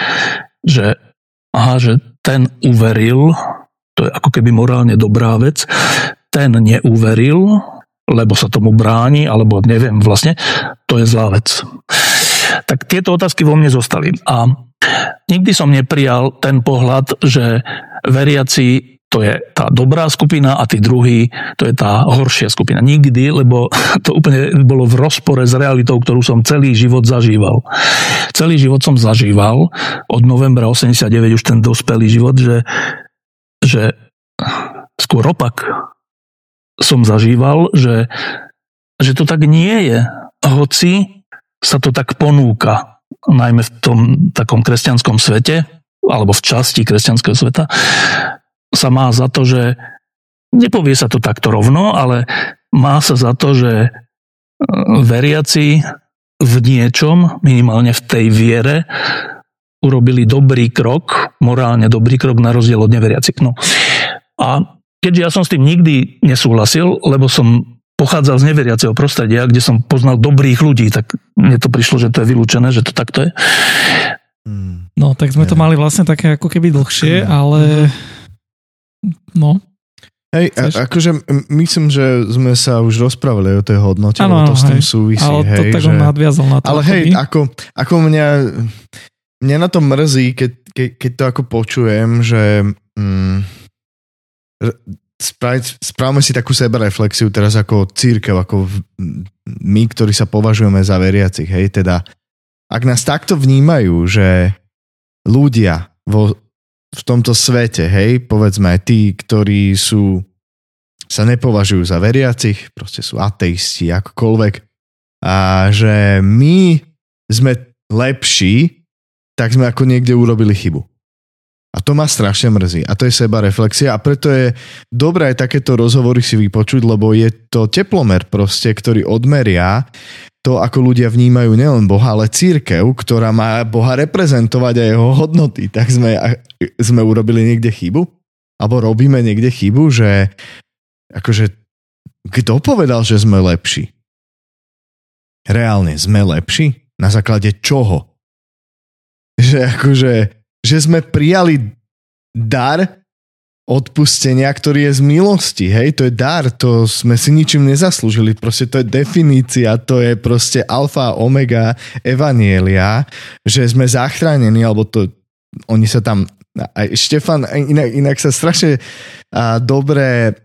ten uveril, to je ako keby morálne dobrá vec, ten neuveril, lebo sa tomu bráni, alebo neviem vlastne, to je zlá vec. Tak tieto otázky vo mne zostali. A nikdy som neprijal ten pohľad, že veriaci to je tá dobrá skupina a tí druhí, to je tá horšia skupina. Nikdy, lebo to úplne bolo v rozpore s realitou, ktorú som celý život zažíval. Celý život som zažíval, od novembra 89 už ten dospelý život, že skôr opak som zažíval, že to tak nie je. Hoci sa to tak ponúka, najmä v tom takom kresťanskom svete, alebo v časti kresťanského sveta, sa má za to, že nepovie sa to takto rovno, ale má sa za to, že veriaci v niečom, minimálne v tej viere, urobili dobrý krok, morálne dobrý krok na rozdiel od neveriacich. No. A keďže ja som s tým nikdy nesúhlasil, lebo som pochádzal z neveriaceho prostredia, kde som poznal dobrých ľudí, tak mne to prišlo, že to je vylúčené, že to takto je. No, tak sme to mali vlastne také ako keby dlhšie, ale no. Hej, akože myslím, že sme sa už rozprávali o tej hodnote, ano, to s tým súvisí. Ale hej, to tak on nadviazal na to. Ale hej, ako mňa na to mrzí, keď to ako počujem, že správame si takú sebareflexiu teraz ako cirkev, ako my, ktorí sa považujeme za veriacich, hej, teda ak nás takto vnímajú, že ľudia v tomto svete, hej, povedzme aj tí, ktorí sa nepovažujú za veriacich, proste sú ateisti, akokoľvek, a že my sme lepší, tak sme ako niekde urobili chybu. A to ma strašne mrzí. A to je sebareflexia a preto je dobré aj takéto rozhovory si vypočuť, lebo je to teplomer proste, ktorý odmeria to, ako ľudia vnímajú nielen Boha, ale cirkev, ktorá má Boha reprezentovať a jeho hodnoty. Tak sme urobili niekde chybu? Alebo robíme niekde chybu, že akože kto povedal, že sme lepší? Reálne sme lepší? Na základe čoho? Že akože že sme prijali dar odpustenia, ktorý je z milosti, hej, to je dar, to sme si ničím nezaslúžili, proste to je definícia, to je proste alfa a omega evanielia, že sme zachránení, alebo to, oni sa tam, aj Štefan inak sa strašne dobre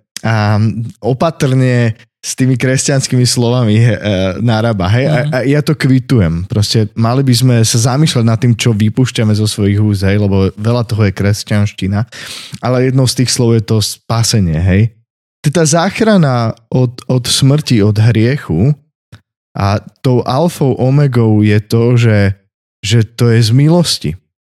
opatrne s tými kresťanskými slovami narába, hej, a ja to kvitujem, proste mali by sme sa zamýšľať nad tým, čo vypúšťame zo svojich úst, hej, lebo veľa toho je kresťanština, ale jednou z tých slov je to spasenie, hej. Tá záchrana od smrti, od hriechu a tou alfou omegou je to, že to je z milosti.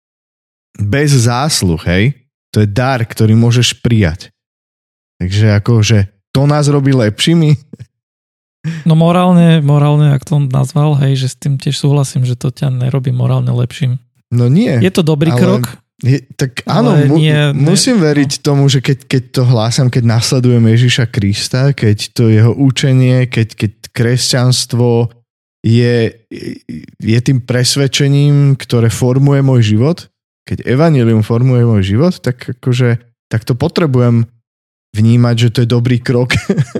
Bez zásluh, hej, to je dar, ktorý môžeš prijať. Takže akože to nás robí lepšími? No morálne, ak to nazval, hej, že s tým tiež súhlasím, že to ťa nerobí morálne lepším. No nie. Je to dobrý krok? Tak áno, musím veriť tomu, že keď to hlásam, keď nasledujem Ježiša Krista, keď to jeho učenie, keď kresťanstvo je tým presvedčením, ktoré formuje môj život, keď evanjelium formuje môj život, tak akože tak to potrebujem vnímať, že to je dobrý krok.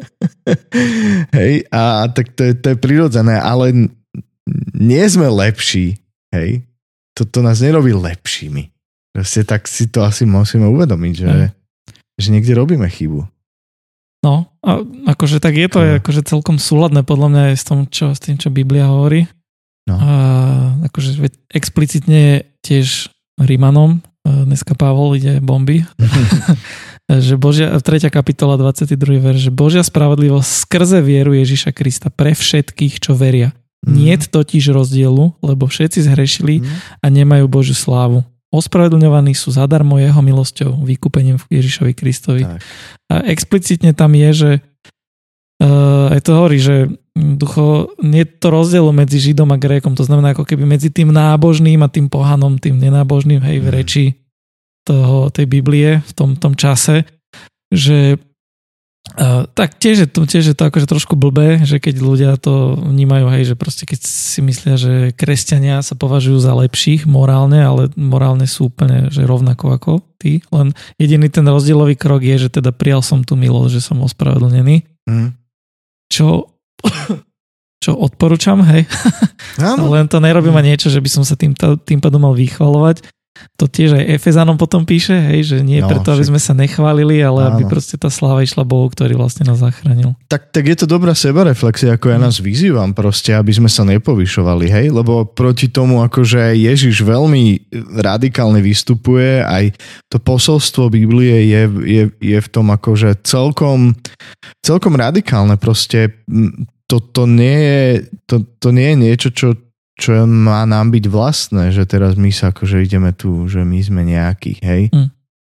Hej, a tak to je prirodzené, ale nie sme lepší, hej. To nás nerobí lepšími. Proste tak si to asi musíme uvedomiť, že niekde robíme chybu. No, a akože tak je to akože celkom súladné podľa mňa aj s tým, čo Biblia hovorí. No. A akože explicitne tiež Rímanom, dneska Pavol ide bomby, že Božia, 3. kapitola 22. verš, že Božia spravodlivosť skrze vieru Ježiša Krista pre všetkých, čo veria. Niet totiž rozdielu, lebo všetci zhrešili a nemajú Božiu slávu. Ospravedlňovaní sú zadarmo jeho milosťou, vykúpením v Ježišovi Kristovi. Tak. A explicitne tam je, že aj to hovorí, že nie je to rozdielu medzi Židom a Grékom, to znamená ako keby medzi tým nábožným a tým pohanom, tým nenábožným, hej, v reči tej Biblie v tom čase, že tak tiež je to akože trošku blbé, že keď ľudia to vnímajú, hej, že proste keď si myslia, že kresťania sa považujú za lepších morálne, ale morálne sú úplne že rovnako ako tí, len jediný ten rozdielový krok je, že teda prijal som tú milosť, že som ospravedlnený. Čo odporúčam, hej. Len to nerobím niečo, že by som sa tým pádom mal vychvalovať. To tiež aj Efezanom potom píše, hej, že nie preto, aby sme sa nechválili, ale aby proste tá sláva išla Bohu, ktorý vlastne nás zachránil. Tak je to dobrá sebareflexia, ako ja nás vyzývam proste, aby sme sa nepovyšovali, hej, lebo proti tomu akože Ježiš veľmi radikálne vystupuje, aj to posolstvo Biblie je v tom akože celkom radikálne, proste to nie je niečo, čo má nám byť vlastné, že teraz my sa akože ideme tu, že my sme nejakí, hej.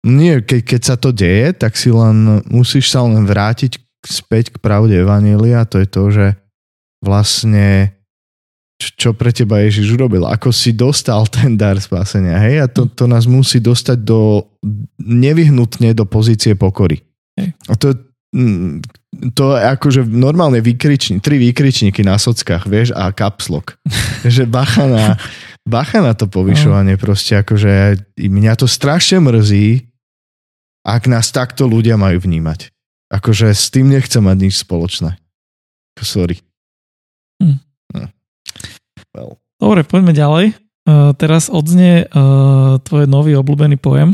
Nie, keď sa to deje, tak si musíš sa len vrátiť späť k pravde evanjelia, to je to, že vlastne čo pre teba Ježiš urobil, ako si dostal ten dar spásenia, hej, a to nás musí dostať nevyhnutne do pozície pokory. A to je akože normálne 3 výkričníky na sockách, vieš, a caps lock. Že bacha na to povyšovanie, proste akože mňa to strašne mrzí, ak nás takto ľudia majú vnímať. Akože s tým nechcem mať nič spoločné. Sorry. No. Well. Dobre, poďme ďalej. Teraz odznie tvoj nový obľúbený pojem.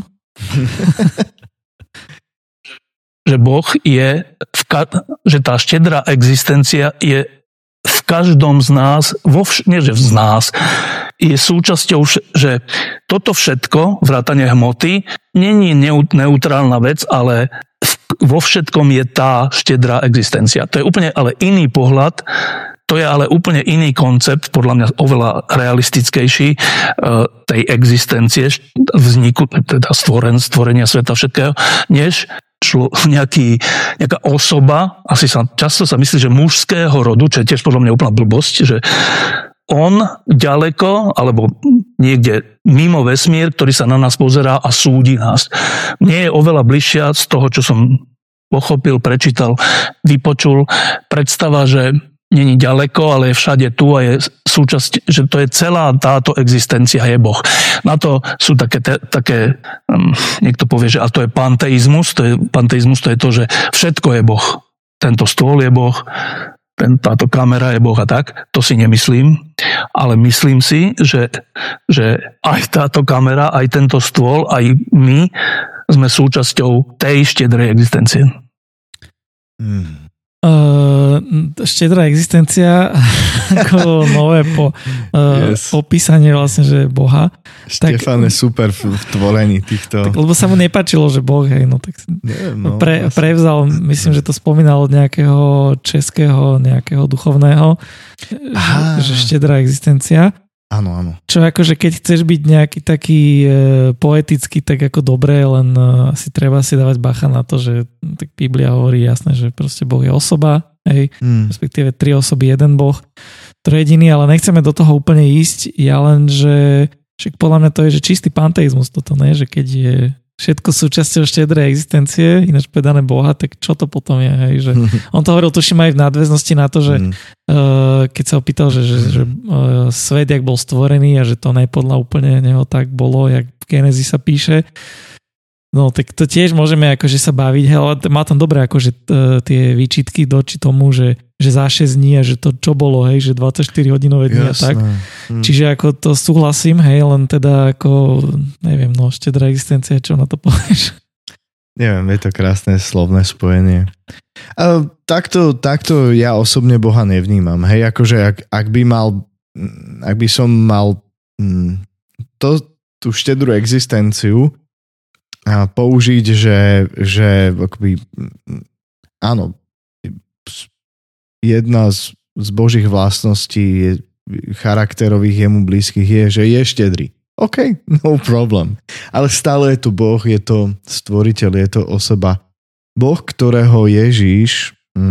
Že Boh je, že tá štedrá existencia je v každom z nás, nie že z nás, je súčasťou, že toto všetko, vrátane hmoty, nie je neutrálna vec, ale vo všetkom je tá štedrá existencia. To je úplne ale iný pohľad, to je ale úplne iný koncept, podľa mňa oveľa realistickejší tej existencie, vzniku, teda stvorenia sveta všetkého, než nejaká osoba, často sa myslí, že mužského rodu, čo je tiež podľa mňa úplná blbosť, že on ďaleko, alebo niekde mimo vesmír, ktorý sa na nás pozerá a súdi nás. Mne je oveľa bližšia z toho, čo som pochopil, prečítal, vypočul, predstava, že není ďaleko, ale je všade tu a je súčasť, že to je celá táto existencia, je Boh. Na to sú také niekto povie, že a to je panteizmus, panteizmus to je to, že všetko je Boh. Tento stôl je Boh, táto kamera je Boh a tak. To si nemyslím, ale myslím si, že aj táto kamera, aj tento stôl, aj my sme súčasťou tej štedrej existencie. Štedrá existencia ako nové popísanie vlastne, že Boha. Štefan je super v tvorení týchto. Tak, lebo sa mu nepáčilo, že Boh, hej, no tak prevzal, myslím, že to spomínal od nejakého českého, nejakého duchovného, že štedrá existencia. Áno. Čo akože keď chceš byť nejaký taký poetický, tak ako dobré, len asi treba si dávať bacha na to, že tak Biblia hovorí jasne, že proste Boh je osoba, hej, respektíve 3 osoby, 1 Boh, to je jediný, ale nechceme do toho úplne ísť, ja len, že však podľa mňa to je, že čistý panteizmus toto, ne, že keď je všetko súčasťou štedrej existencie, ináč povedané Boha, tak čo to potom je, hej, že on to hovoril, tuším aj v nadväznosti na to, že keď sa opýtal, že svet, jak bol stvorený a že to nepodľa úplne neho tak bolo, jak v Genesis sa píše, no tak to tiež môžeme akože sa baviť, ale má tam dobré akože tie výčitky doči tomu, že za 6 dní a že to čo bolo, hej, že 24-hodinové dni a tak. Čiže ako to súhlasím, hej, len teda ako, neviem, no, štedrá existencia, čo na to povieš? Neviem, je to krásne slovné spojenie. Ale takto ja osobne Boha nevnímam, hej, akože ak by som mal tú štedrú existenciu použiť, že akoby, áno, jedna z Božích vlastností charakterových jemu blízkych je, že je štedrý. OK, no problem. Ale stále je tu Boh, je to stvoriteľ, je to osoba. Boh, ktorého Ježiš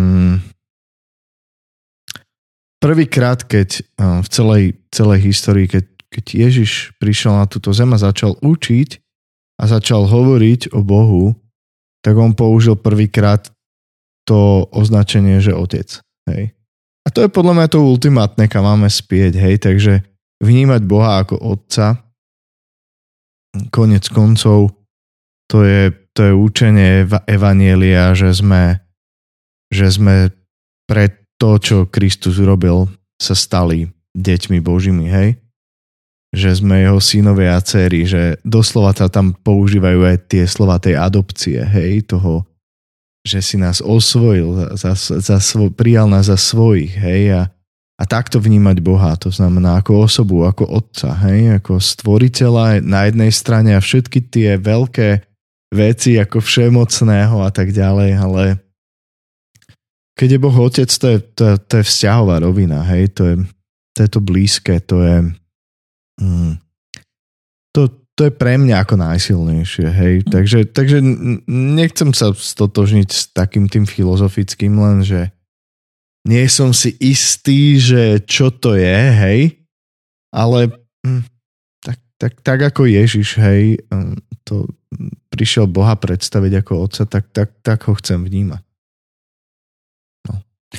prvýkrát, keď v celej histórii, keď Ježiš prišiel na túto zem a začal učiť a začal hovoriť o Bohu, tak on použil prvýkrát to označenie, že Otec. Hej. A to je podľa mňa to ultimátne, kam máme spieť, hej, takže vnímať Boha ako Otca, konec koncov, to je učenie evanjelia, že sme pre to, čo Kristus urobil, sa stali deťmi Božími, hej. Že sme jeho synovia a dcéry, že doslova sa tam používajú aj tie slova tej adopcie, hej, toho, že si nás osvojil, prijal nás za svojich, hej, a takto vnímať Boha, to znamená ako osobu, ako Otca, hej, ako stvoriteľa na jednej strane a všetky tie veľké veci ako všemocného a tak ďalej, ale keď je Boh Otec, to je vzťahová rovina, hej, to je to blízke, to je je pre mňa ako najsilnejšie, hej. Takže nechcem sa stotožniť s takým tým filozofickým, len že nie som si istý, že čo to je, hej, ale tak ako Ježiš, hej, to prišiel Boha predstaviť ako otca, tak ho chcem vnímať. No.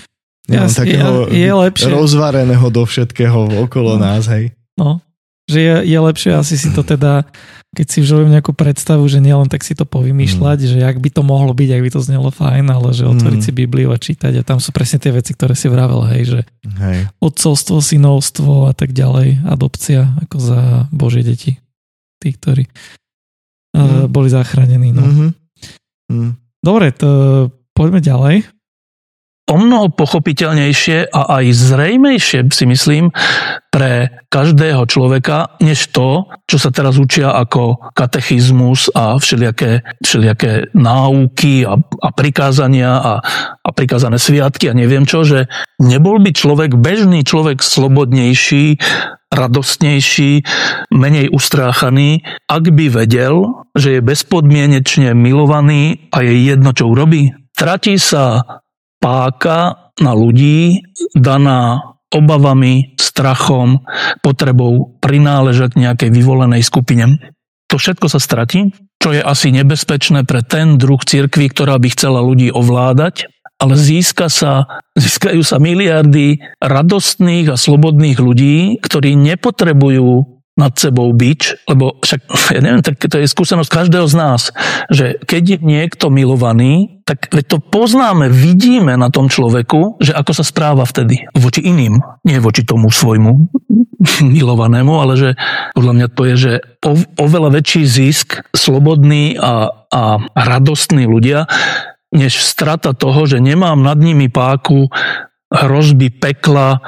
Je lepšie rozvareného do všetkého okolo nás, hej. No, že je lepšie asi si to teda, keď si už robím nejakú predstavu, že nielen tak si to povymýšľať, že jak by to mohlo byť, ak by to znelo fajn, ale že otvoriť si Bibliu a čítať a tam sú presne tie veci, ktoré si vravel, hej, že otcovstvo, synovstvo a tak ďalej, adopcia ako za Božie deti. Tí, ktorí boli zachránení. No. Dobre, to poďme ďalej. O mnoho pochopiteľnejšie a aj zrejmejšie si myslím pre každého človeka, než to, čo sa teraz učia ako katechizmus a všelijaké náuky a prikázania a prikázané sviatky a neviem čo, že nebol by bežný človek slobodnejší, radostnejší, menej ustráchaný, ak by vedel, že je bezpodmienečne milovaný a je jedno, čo urobí. Tratí sa páka na ľudí daná obavami, strachom, potrebou prináležať nejakej vyvolenej skupine. To všetko sa stratí, čo je asi nebezpečné pre ten druh cirkvi, ktorá by chcela ľudí ovládať, ale získajú sa miliardy radostných a slobodných ľudí, ktorí nepotrebujú nad sebou bič, lebo však, ja neviem, tak to je skúsenosť každého z nás, že keď je niekto milovaný, tak to poznáme, vidíme na tom človeku, že ako sa správa vtedy voči iným, nie voči tomu svojmu milovanému, ale že podľa mňa to je, že oveľa väčší zisk slobodný a radostní ľudia, než strata toho, že nemám nad nimi páku hrozby pekla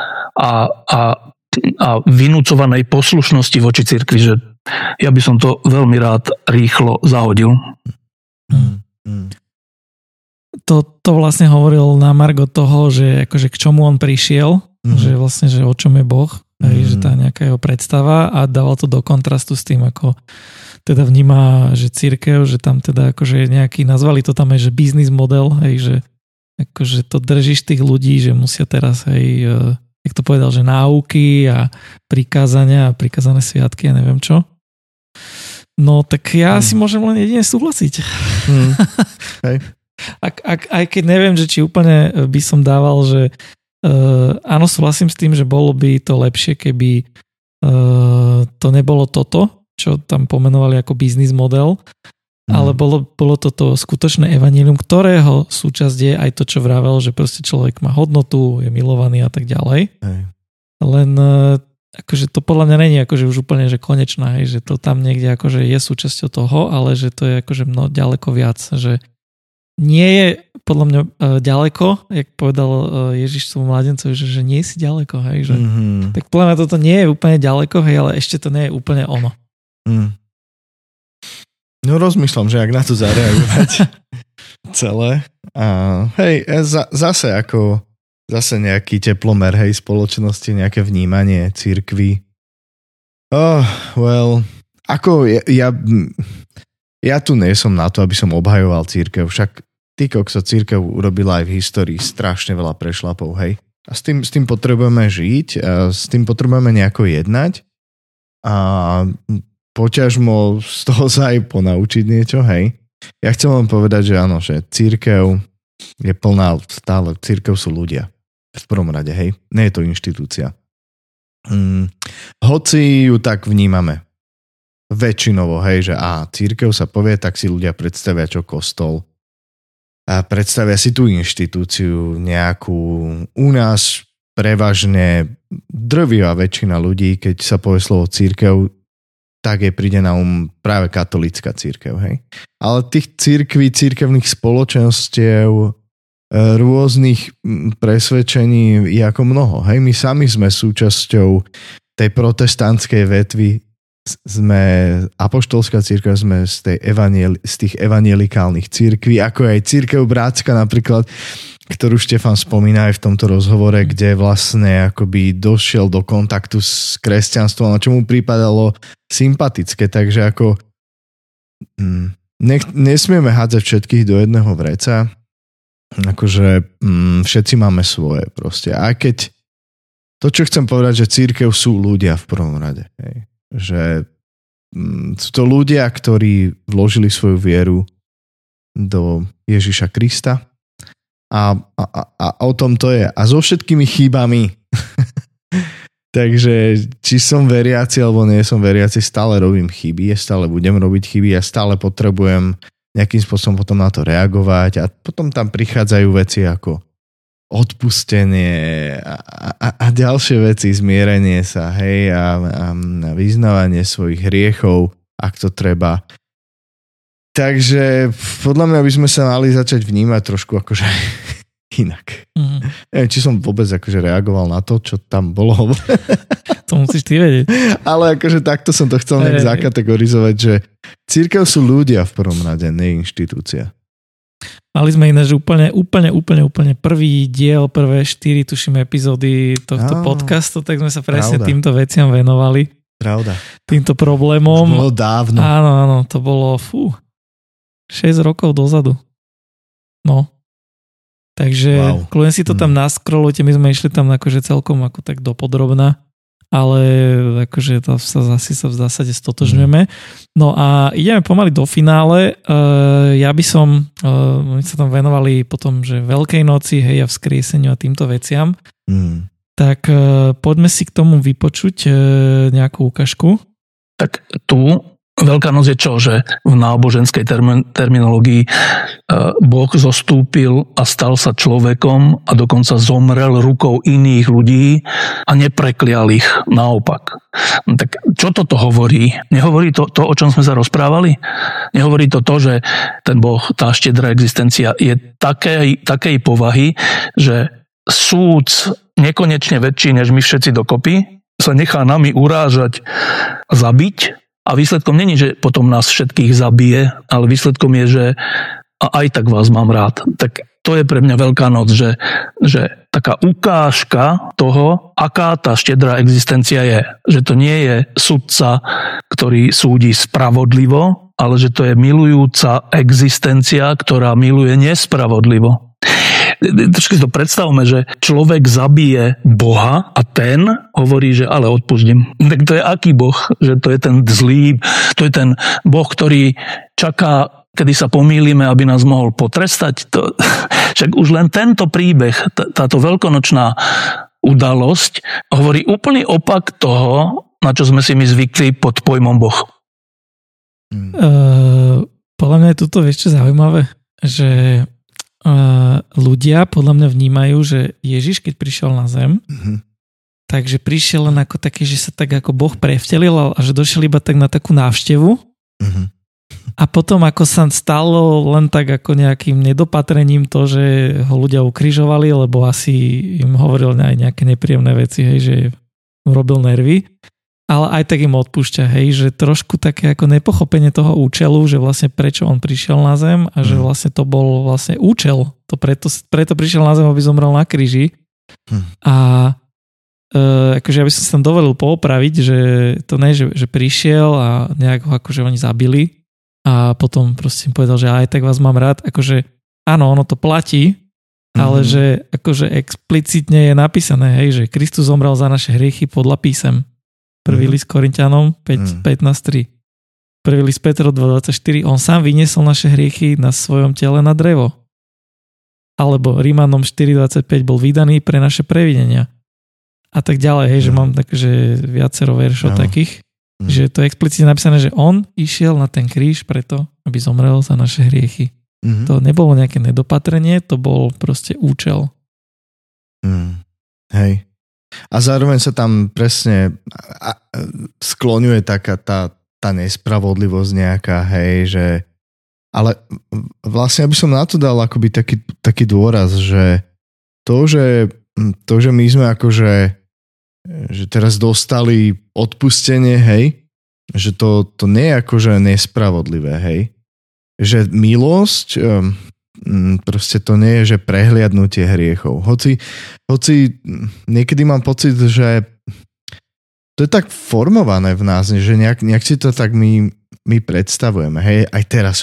a vynúcovanej poslušnosti voči cirkvi, že ja by som to veľmi rád rýchlo zahodil. To vlastne hovoril na margo toho, že akože k čomu on prišiel, že vlastne, že o čom je Boh, že tá nejaká jeho predstava a dával to do kontrastu s tým, ako teda vníma, že cirkev, že tam teda akože je nejaký, nazvali to tam aj, že biznis model, že akože to držíš tých ľudí, že musia teraz jak to povedal, že náuky a prikázania a prikázané sviatky a neviem čo. No tak ja si môžem len jedine súhlasiť. Aj keď neviem, že či úplne by som dával, že áno, súhlasím s tým, že bolo by to lepšie, keby to nebolo toto, čo tam pomenovali ako biznis model, ale bolo toto skutočné evanjelium, ktorého súčasť je aj to, čo vravel, že proste človek má hodnotu, je milovaný a tak ďalej. Len akože to podľa mňa není akože už úplne že konečná, že to tam niekde akože je súčasťou toho, ale že to je akože ďaleko viac, že nie je podľa mňa ďaleko, jak povedal Ježiš svojmu mladencovi, že nie si ďaleko, hej, že tak podľa mňa toto nie je úplne ďaleko, hej, ale ešte to nie je úplne ono. No rozmýšľam, že ak na to zareagovať celé. Zase nejaký teplomer, hej, spoločnosti, nejaké vnímanie cirkvi. Ja tu nie som na to, aby som obhajoval cirkev, však ty kokso, cirkev urobila aj v histórii strašne veľa prešlapov, hej. A s tým potrebujeme žiť, a s tým potrebujeme nejako jednať a poťažmo z toho sa aj ponaučiť niečo, hej. Ja chcem len povedať, že áno, že cirkev je plná, stále cirkev sú ľudia. V prvom rade, hej. Nie je to inštitúcia. Hoci ju tak vnímame väčšinovo, hej, že cirkev sa povie, tak si ľudia predstavia, čo kostol. A predstavia si tú inštitúciu nejakú. U nás prevažne drvivá väčšina ľudí, keď sa povie slovo cirkev, tak je príde na práve katolícka cirkev, hej. Ale tých cirkevných spoločenstiev, rôznych presvedčení je ako mnoho, hej. My sami sme súčasťou tej protestantskej vetvy, sme apoštolská cirkev, sme z tých evanjelikálnych cirkví, ako aj cirkev bratska napríklad. ktorú Štefan spomína aj v tomto rozhovore, kde vlastne akoby došiel do kontaktu s kresťanstvom, a čo mu pripadalo sympatické, takže ako nesmieme hádzať všetkých do jedného vreca, akože všetci máme svoje proste. A keď to, čo chcem povedať, že cirkev sú ľudia v prvom rade, hej. Že sú to ľudia, ktorí vložili svoju vieru do Ježiša Krista a o tom to je. A so všetkými chybami. Takže či som veriaci alebo nie som veriaci, stále robím chyby, stále budem robiť chyby a stále potrebujem nejakým spôsobom potom na to reagovať a potom tam prichádzajú veci ako odpustenie a ďalšie veci, zmierenie sa, hej, a vyznávanie svojich hriechov, ak to treba. Takže podľa mňa by sme sa mali začať vnímať trošku akože inak. Neviem, či som vôbec akože reagoval na to, čo tam bolo. To musíš ty vedieť. Ale akože takto som to chcel nejak zakategorizovať, že cirkev sú ľudia v prvom rade, nie inštitúcia. Mali sme ináč úplne prvý diel, prvé 4, tuším, epizódy tohto podcastu, tak sme sa presne týmto veciam venovali. Pravda. Týmto problémom. Už bolo dávno. Áno, to bolo 6 rokov dozadu. No. Takže kľudne si to tam naskrolujte, my sme išli tam akože celkom ako tak dopodrobná, ale akože to sa v zásade stotožňujeme. No a ideme pomaly do finále. Ja by som, my sa tam venovali potom, že Veľkej noci, hej, a vzkrieseniu a týmto veciam. Tak poďme si k tomu vypočuť nejakú ukážku. Tak tu Veľká noc je čo? Že v náboženskej terminológii Boh zostúpil a stal sa človekom a dokonca zomrel rukou iných ľudí a nepreklial ich, naopak. Tak čo toto hovorí? Nehovorí to, o čom sme sa rozprávali? Nehovorí to, že ten Boh, tá štedrá existencia je takej povahy, že súd nekonečne väčší, než my všetci dokopy, sa nechá nami urážať a zabiť. A výsledkom není, že potom nás všetkých zabije, ale výsledkom je, že aj tak vás mám rád. Tak to je pre mňa Veľká noc, že taká ukážka toho, aká tá štedrá existencia je. Že to nie je sudca, ktorý súdi spravodlivo, ale že to je milujúca existencia, ktorá miluje nespravodlivo. Trošku si to predstavme, že človek zabije Boha a ten hovorí, že ale odpustím. Tak to je aký Boh? Že to je ten zlý, to je ten Boh, ktorý čaká, kedy sa pomýlime, aby nás mohol potrestať. Však už len tento príbeh, táto veľkonočná udalosť hovorí úplný opak toho, na čo sme si my zvykli pod pojmom Boh. Podľa mňa je toto ešte zaujímavé, že ľudia podľa mňa vnímajú, že Ježiš, keď prišiel na zem, takže prišiel len ako taký, že sa tak ako Boh prevtelil a že došiel iba tak na takú návštevu a potom ako sa stalo len tak ako nejakým nedopatrením to, že ho ľudia ukrižovali, lebo asi im hovoril aj nejaké nepríjemné veci, hej, že urobil nervy. Ale aj tak im odpúšťa, hej, že trošku také ako nepochopenie toho účelu, že vlastne prečo on prišiel na zem a že vlastne to bol vlastne účel. To preto prišiel na zem, aby zomrel na kríži. A akože ja by som si tam dovolil poopraviť, že to nie, že prišiel a nejak ho akože oni zabili a potom proste im povedal, že aj tak vás mám rád. Akože áno, ono to platí, ale že akože explicitne je napísané, hej, že Kristus zomrel za naše hriechy podľa písem. Prvý list Korinťanom 15.3. Prvý list Petrov 2.24. On sám vyniesol naše hriechy na svojom tele na drevo. Alebo Rímanom 4.25 bol vydaný pre naše previnenia. A tak ďalej, hej, že mám takže viacero veršov takých, že to je explicitne napísané, že on išiel na ten kríž preto, aby zomrel za naše hriechy. To nebolo nejaké nedopatrenie, to bol proste účel. Hej. A zároveň sa tam presne skloňuje taká tá nespravodlivosť nejaká, hej, že ale vlastne by som na to dal akoby taký dôraz, že to, že my sme akože že teraz dostali odpustenie, hej, že to nie je akože nespravodlivé, hej, že milosť proste to nie je, že prehliadnutie hriechov. Hoci niekedy mám pocit, že to je tak formované v nás, že nejak si to tak my predstavujeme. Hej, aj teraz,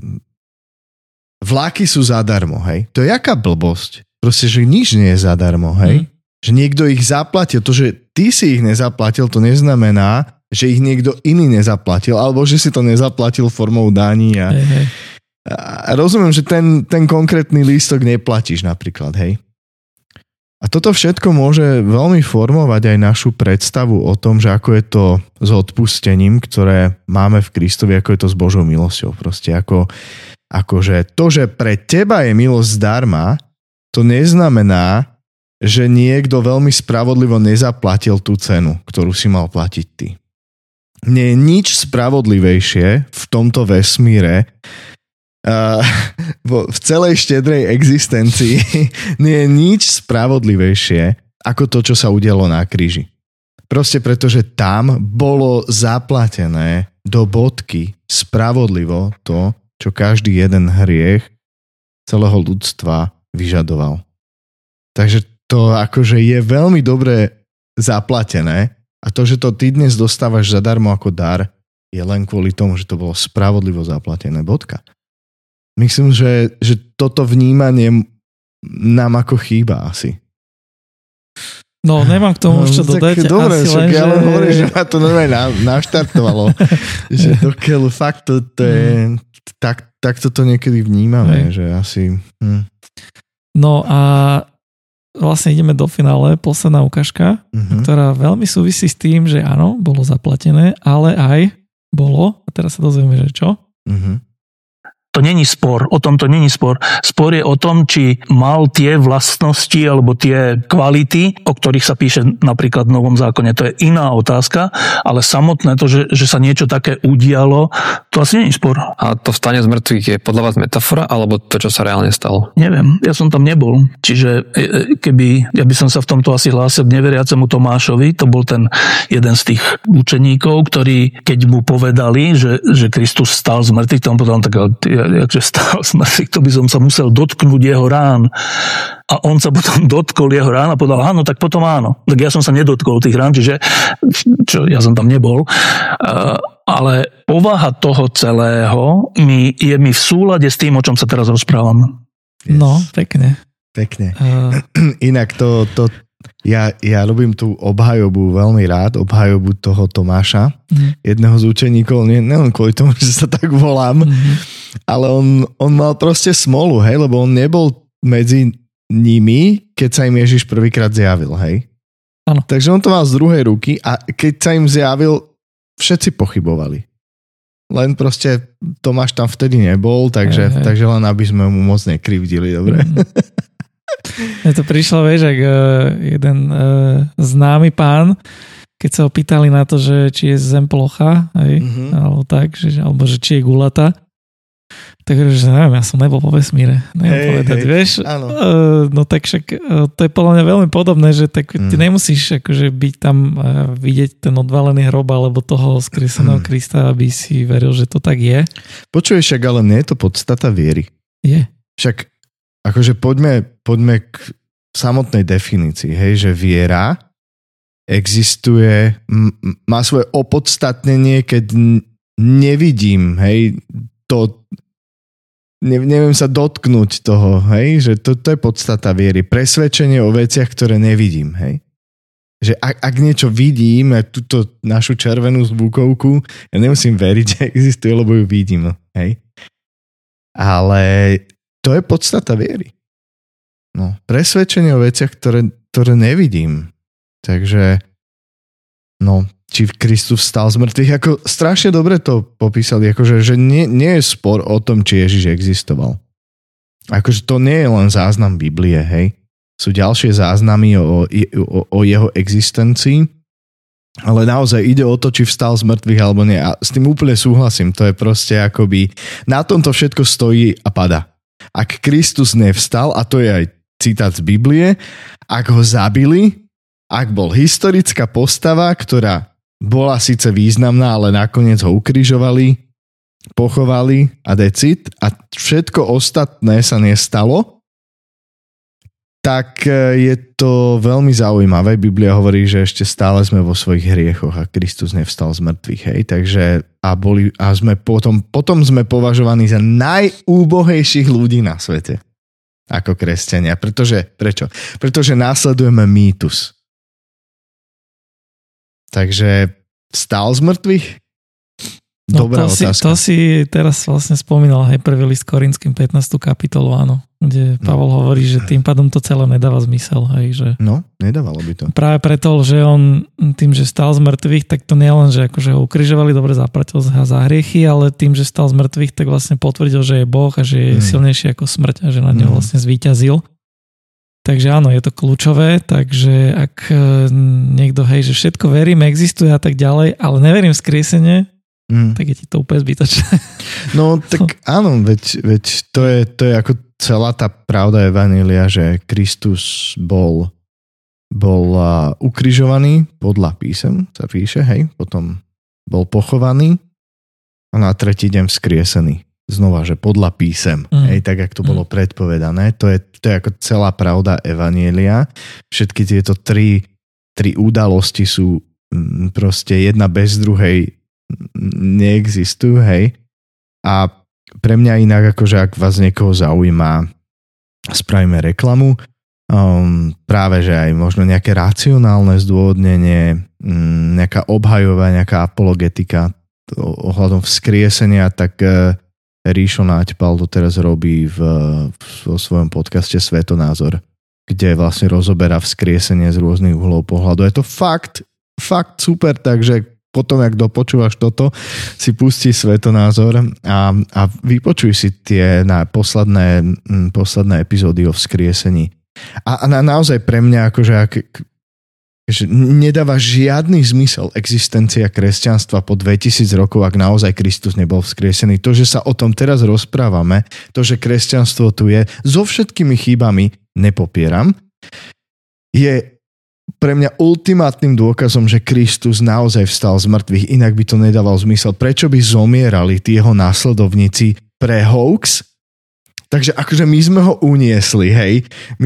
vláky sú zadarmo, hej. To je jaká blbosť? Proste, že nič nie je zadarmo, hej. Že niekto ich zaplatil. To, že ty si ich nezaplatil, to neznamená, že ich niekto iný nezaplatil, alebo že si to nezaplatil formou daní. A rozumiem, že ten konkrétny lístok neplatíš napríklad, hej. A toto všetko môže veľmi formovať aj našu predstavu o tom, že ako je to s odpustením, ktoré máme v Kristovi, ako je to s Božou milosťou. Proste akože to, že pre teba je milosť zdarma, to neznamená, že niekto veľmi spravodlivo nezaplatil tú cenu, ktorú si mal platiť ty. Nie je nič spravodlivejšie v tomto vesmíre, v celej štedrej existencii nie je nič spravodlivejšie ako to, čo sa udialo na kríži. Proste pretože tam bolo zaplatené do bodky spravodlivo to, čo každý jeden hriech celého ľudstva vyžadoval. Takže to akože je veľmi dobre zaplatené a to, že to ty dnes dostávaš zadarmo ako dar, je len kvôli tomu, že to bolo spravodlivo zaplatené. Bodka. Myslím, že toto vnímanie nám ako chýba asi. No, nemám k tomu čo dodať. Dobre, však ja len hovorím, že ma to normálne naštartovalo. Že dokiaľ fakt to je... Tak toto niekedy vnímame, že asi... No a vlastne ideme do finále, posledná ukážka, ktorá veľmi súvisí s tým, že áno, bolo zaplatené, ale aj bolo, a teraz sa dozvieme, že čo? To není spor, o tom to není spor. Spor je o tom, či mal tie vlastnosti alebo tie kvality, o ktorých sa píše napríklad v Novom zákone. To je iná otázka, ale samotné to, že sa niečo také udialo, to asi není spor. A to vstanie z mŕtvych je podľa vás metafora, alebo to, čo sa reálne stalo? Neviem, ja som tam nebol. Čiže ja by som sa v tomto asi hlásil k neveriacemu Tomášovi, to bol ten jeden z tých učeníkov, ktorí, keď mu povedali, že Kristus stal z mŕtvych, tomu povedal tak, jakže stál z mŕtvych, to by som sa musel dotknúť jeho rán. A on sa potom dotkol jeho rán a povedal, áno, tak potom áno. Tak ja som sa nedotkol tých rán, čiže ja som tam nebol. Ale povaha toho celého je mi v súlade s tým, o čom sa teraz rozprávam. Yes. No, pekne. Pekne. Inak ja robím tú obhajobu veľmi rád, obhajobu toho Tomáša, jedného z učeníkov, nielen kvôli tomu, že sa tak volám, ale on mal proste smolu, hej, lebo on nebol medzi nimi, keď sa im Ježiš prvýkrát zjavil, hej. Ano. Takže on to mal z druhej ruky a keď sa im zjavil, všetci pochybovali. Len proste Tomáš tam vtedy nebol, takže len aby sme mu moc nekrivdili, dobre? Mne to prišlo, vieš, ak jeden známy pán, keď sa ho pýtali na to, že či je zem plocha, alebo tak, alebo že či je guľatá, tak že neviem, ja som nebol po vesmíre. Neviem povedať, vieš. No tak však to je podľa mňa veľmi podobné, že tak ty nemusíš akože byť tam vidieť ten odvalený hrob alebo toho skrieseného Krista, aby si veril, že to tak je. Počuješ, však ale nie je to podstata viery. Je. Však akože poďme k samotnej definícii, hej, že viera existuje, má svoje opodstatnenie, keď nevidím, hej, to neviem sa dotknúť toho, hej, že to je podstata viery. Presvedčenie o veciach, ktoré nevidím, hej. Že ak niečo vidím, túto našu červenú zvukovku, ja nemusím veriť, že existuje, lebo ju vidím, hej. Ale to je podstata viery. No, presvedčenie o veciach, ktoré nevidím. Takže, no, či Kristus vstal z mŕtvych, ako strašne dobre to popísali, akože že nie je spor o tom, či Ježiš existoval. Akože to nie je len záznam Biblie, hej. Sú ďalšie záznamy o jeho existencii, ale naozaj ide o to, či vstal z mŕtvych alebo nie. A s tým úplne súhlasím, to je proste akoby, na tomto všetko stojí a pada. Ak Kristus nevstal, a to je aj citát z Biblie, ak ho zabili, ak bol historická postava, ktorá bola síce významná, ale nakoniec ho ukrižovali, pochovali a decid a všetko ostatné sa nestalo, tak je to veľmi zaujímavé. Biblia hovorí, že ešte stále sme vo svojich hriechoch a Kristus nevstal z mŕtvych, hej. Takže sme potom sme považovaní za najúbohejších ľudí na svete ako kresťania. Prečo? Pretože následujeme mýtus. Takže vstal z mŕtvych? Dobrá otázka. To si teraz vlastne spomínal, hej, prvý list Korinským 15. kapitolu, áno, kde Pavol hovorí, že tým pádom to celé nedáva zmysel, hej, že... No, nedávalo by to. Práve preto, že on tým, že stal z mŕtvych, tak to nie len, že akože ho ukrižovali, dobre zaplatil za hriechy, ale tým, že stal z mŕtvych, tak vlastne potvrdil, že je Boh a že je silnejší ako smrť a že na ňo vlastne zvíťazil. Takže áno, je to kľúčové, takže ak niekto, hej, že všetko verím, existuje a tak ďalej, ale neverím v skriesenie, tak je ti to úplne zbytočné. No tak áno, veď to je ako celá tá pravda evanjelia, že Kristus bol ukrižovaný podľa písem, sa píše, hej, potom bol pochovaný a na tretí deň vzkriesený. Znova, že podľa písem, hej, tak jak to bolo predpovedané. To je ako celá pravda evanjelia. Všetky tieto tri udalosti sú proste jedna bez druhej neexistujú, hej. A pre mňa inak, akože ak vás niekoho zaujíma, spravíme reklamu, práve, že aj možno nejaké racionálne zdôvodnenie, nejaká obhajová, nejaká apologetika ohľadom vzkriesenia, tak Ríšo Náťpal to teraz robí vo svojom podcaste Svetonázor, kde vlastne rozoberá vzkriesenie z rôznych uhlov pohľadu. Je to fakt super, takže potom, ak dopočúvaš toto, si pustí Svetonázor a vypočuj si tie posledné epizódy o vzkriesení. A naozaj pre mňa akože že nedáva žiadny zmysel existencia kresťanstva po 2000 rokov, ak naozaj Kristus nebol vzkriesený. To, že sa o tom teraz rozprávame, to, že kresťanstvo tu je, so všetkými chybami nepopieram, je pre mňa ultimátnym dôkazom, že Kristus naozaj vstal z mŕtvych, inak by to nedával zmysel. Prečo by zomierali tí jeho následovníci pre hoax? Takže akože my sme ho uniesli, hej.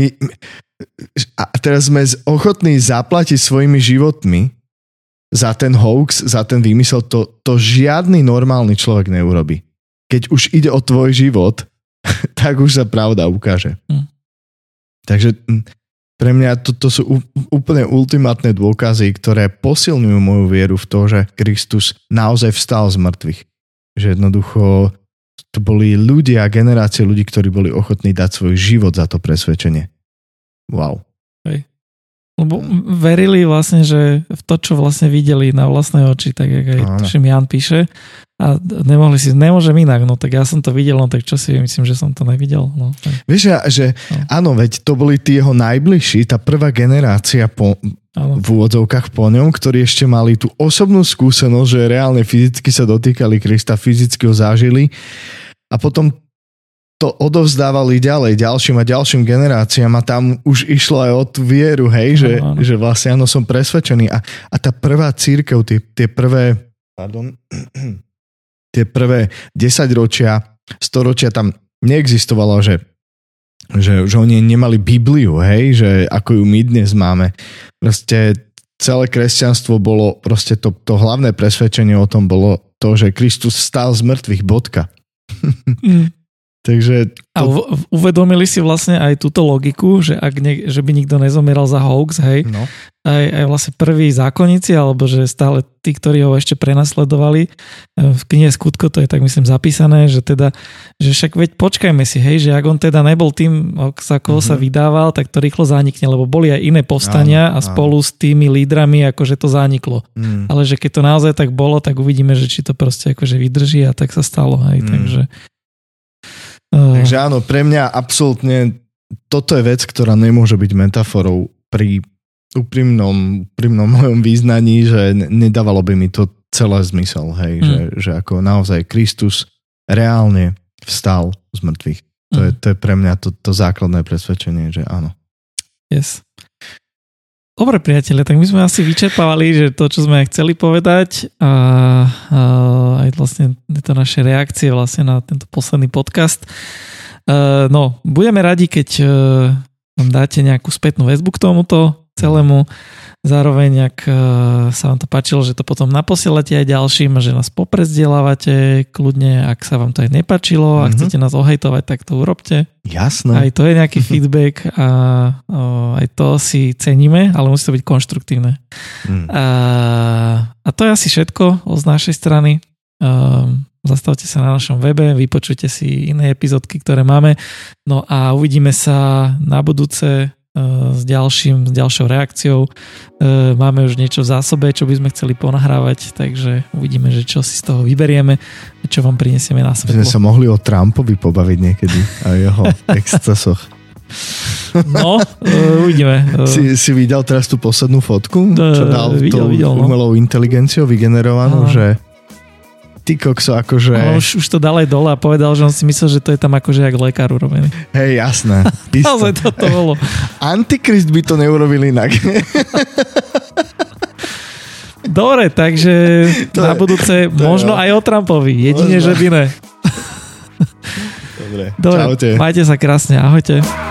A teraz sme ochotní zaplatiť svojimi životmi za ten hoax, za ten výmysel. To žiadny normálny človek neurobi. Keď už ide o tvoj život, tak už sa pravda ukáže. Takže pre mňa to sú úplne ultimátne dôkazy, ktoré posilňujú moju vieru v to, že Kristus naozaj vstal z mŕtvych. Že jednoducho to boli ľudia, generácie ľudí, ktorí boli ochotní dať svoj život za to presvedčenie. Wow. Hej. Lebo verili vlastne, že v to, čo vlastne videli na vlastné oči, tak jak aj Jan píše, a nemôžem inak, no tak ja som to videl, no tak čo si myslím, že som to nevidel. No. Vieš, že áno, veď to boli tí jeho najbližší, tá prvá generácia v úvodzovkách po ňom, ktorí ešte mali tú osobnú skúsenosť, že reálne fyzicky sa dotýkali Krista, fyzicky ho zažili a potom to odovzdávali ďalej ďalším a ďalším generáciám a tam už išlo aj o tú vieru, hej, že vlastne áno, som presvedčený a tá prvá cirkev, tie prvé 10 ročia, 100 ročia tam neexistovalo, že oni nemali Bibliu, hej, že ako ju my dnes máme. Proste celé kresťanstvo bolo, proste to hlavné presvedčenie o tom bolo to, že Kristus stál z mŕtvych, bodka. Takže a uvedomili si vlastne aj túto logiku, že že by nikto nezomieral za hoax, hej, no. Aj vlastne prví zákonníci, alebo že stále tí, ktorí ho ešte prenasledovali, v knihe Skutko to je tak myslím zapísané, že teda, že však veď počkajme si, hej, že ak on teda nebol tým, za koho sa vydával, tak to rýchlo zanikne, lebo boli aj iné povstania a spolu s tými lídrami akože to zaniklo. Ale že keď to naozaj tak bolo, tak uvidíme, že či to proste akože vydrží a tak sa stalo, hej, takže takže áno, pre mňa absolútne toto je vec, ktorá nemôže byť metaforou pri úprimnom mojom význaní, že nedávalo by mi to celé zmysel, hej, že ako naozaj Kristus reálne vstal z mŕtvych. To je pre mňa to základné presvedčenie, že áno. Yes. Dobre, priatelia, tak my sme asi vyčerpávali, že to, čo sme chceli povedať a aj vlastne to naše reakcie vlastne na tento posledný podcast. No, budeme radi, keď nám dáte nejakú spätnú väzbu k tomuto celému. Zároveň, ak sa vám to páčilo, že to potom naposielate aj ďalším, že nás poprezdielávate kľudne, ak sa vám to aj nepáčilo, ak chcete nás ohejtovať, tak to urobte. Jasné. Aj to je nejaký feedback a aj to si ceníme, ale musí to byť konštruktívne. A to je asi všetko z našej strany. Zastavte sa na našom webe, vypočujte si iné epizódky, ktoré máme. No a uvidíme sa na budúce s ďalšou reakciou. Máme už niečo v zásobe, čo by sme chceli ponahrávať, takže uvidíme, že čo si z toho vyberieme a čo vám prinesieme na svetlo. Sme sa mohli o Trumpovi pobaviť niekedy a jeho excesoch. No, uvidíme. Si videl teraz tú poslednú fotku? Čo dal videl, umelou inteligenciou vygenerovanú, že ty kokso, akože... No, už to dal aj dole a povedal, že on si myslel, že to je tam akože jak lekár urobený. Hej, jasné. Naozaj toto bolo. Antikrist by to neurobil inak. Dobre, takže na budúce možno aj o Trumpovi. Jedine, že by ne. Dobre, čaute. Majte sa krásne, ahojte.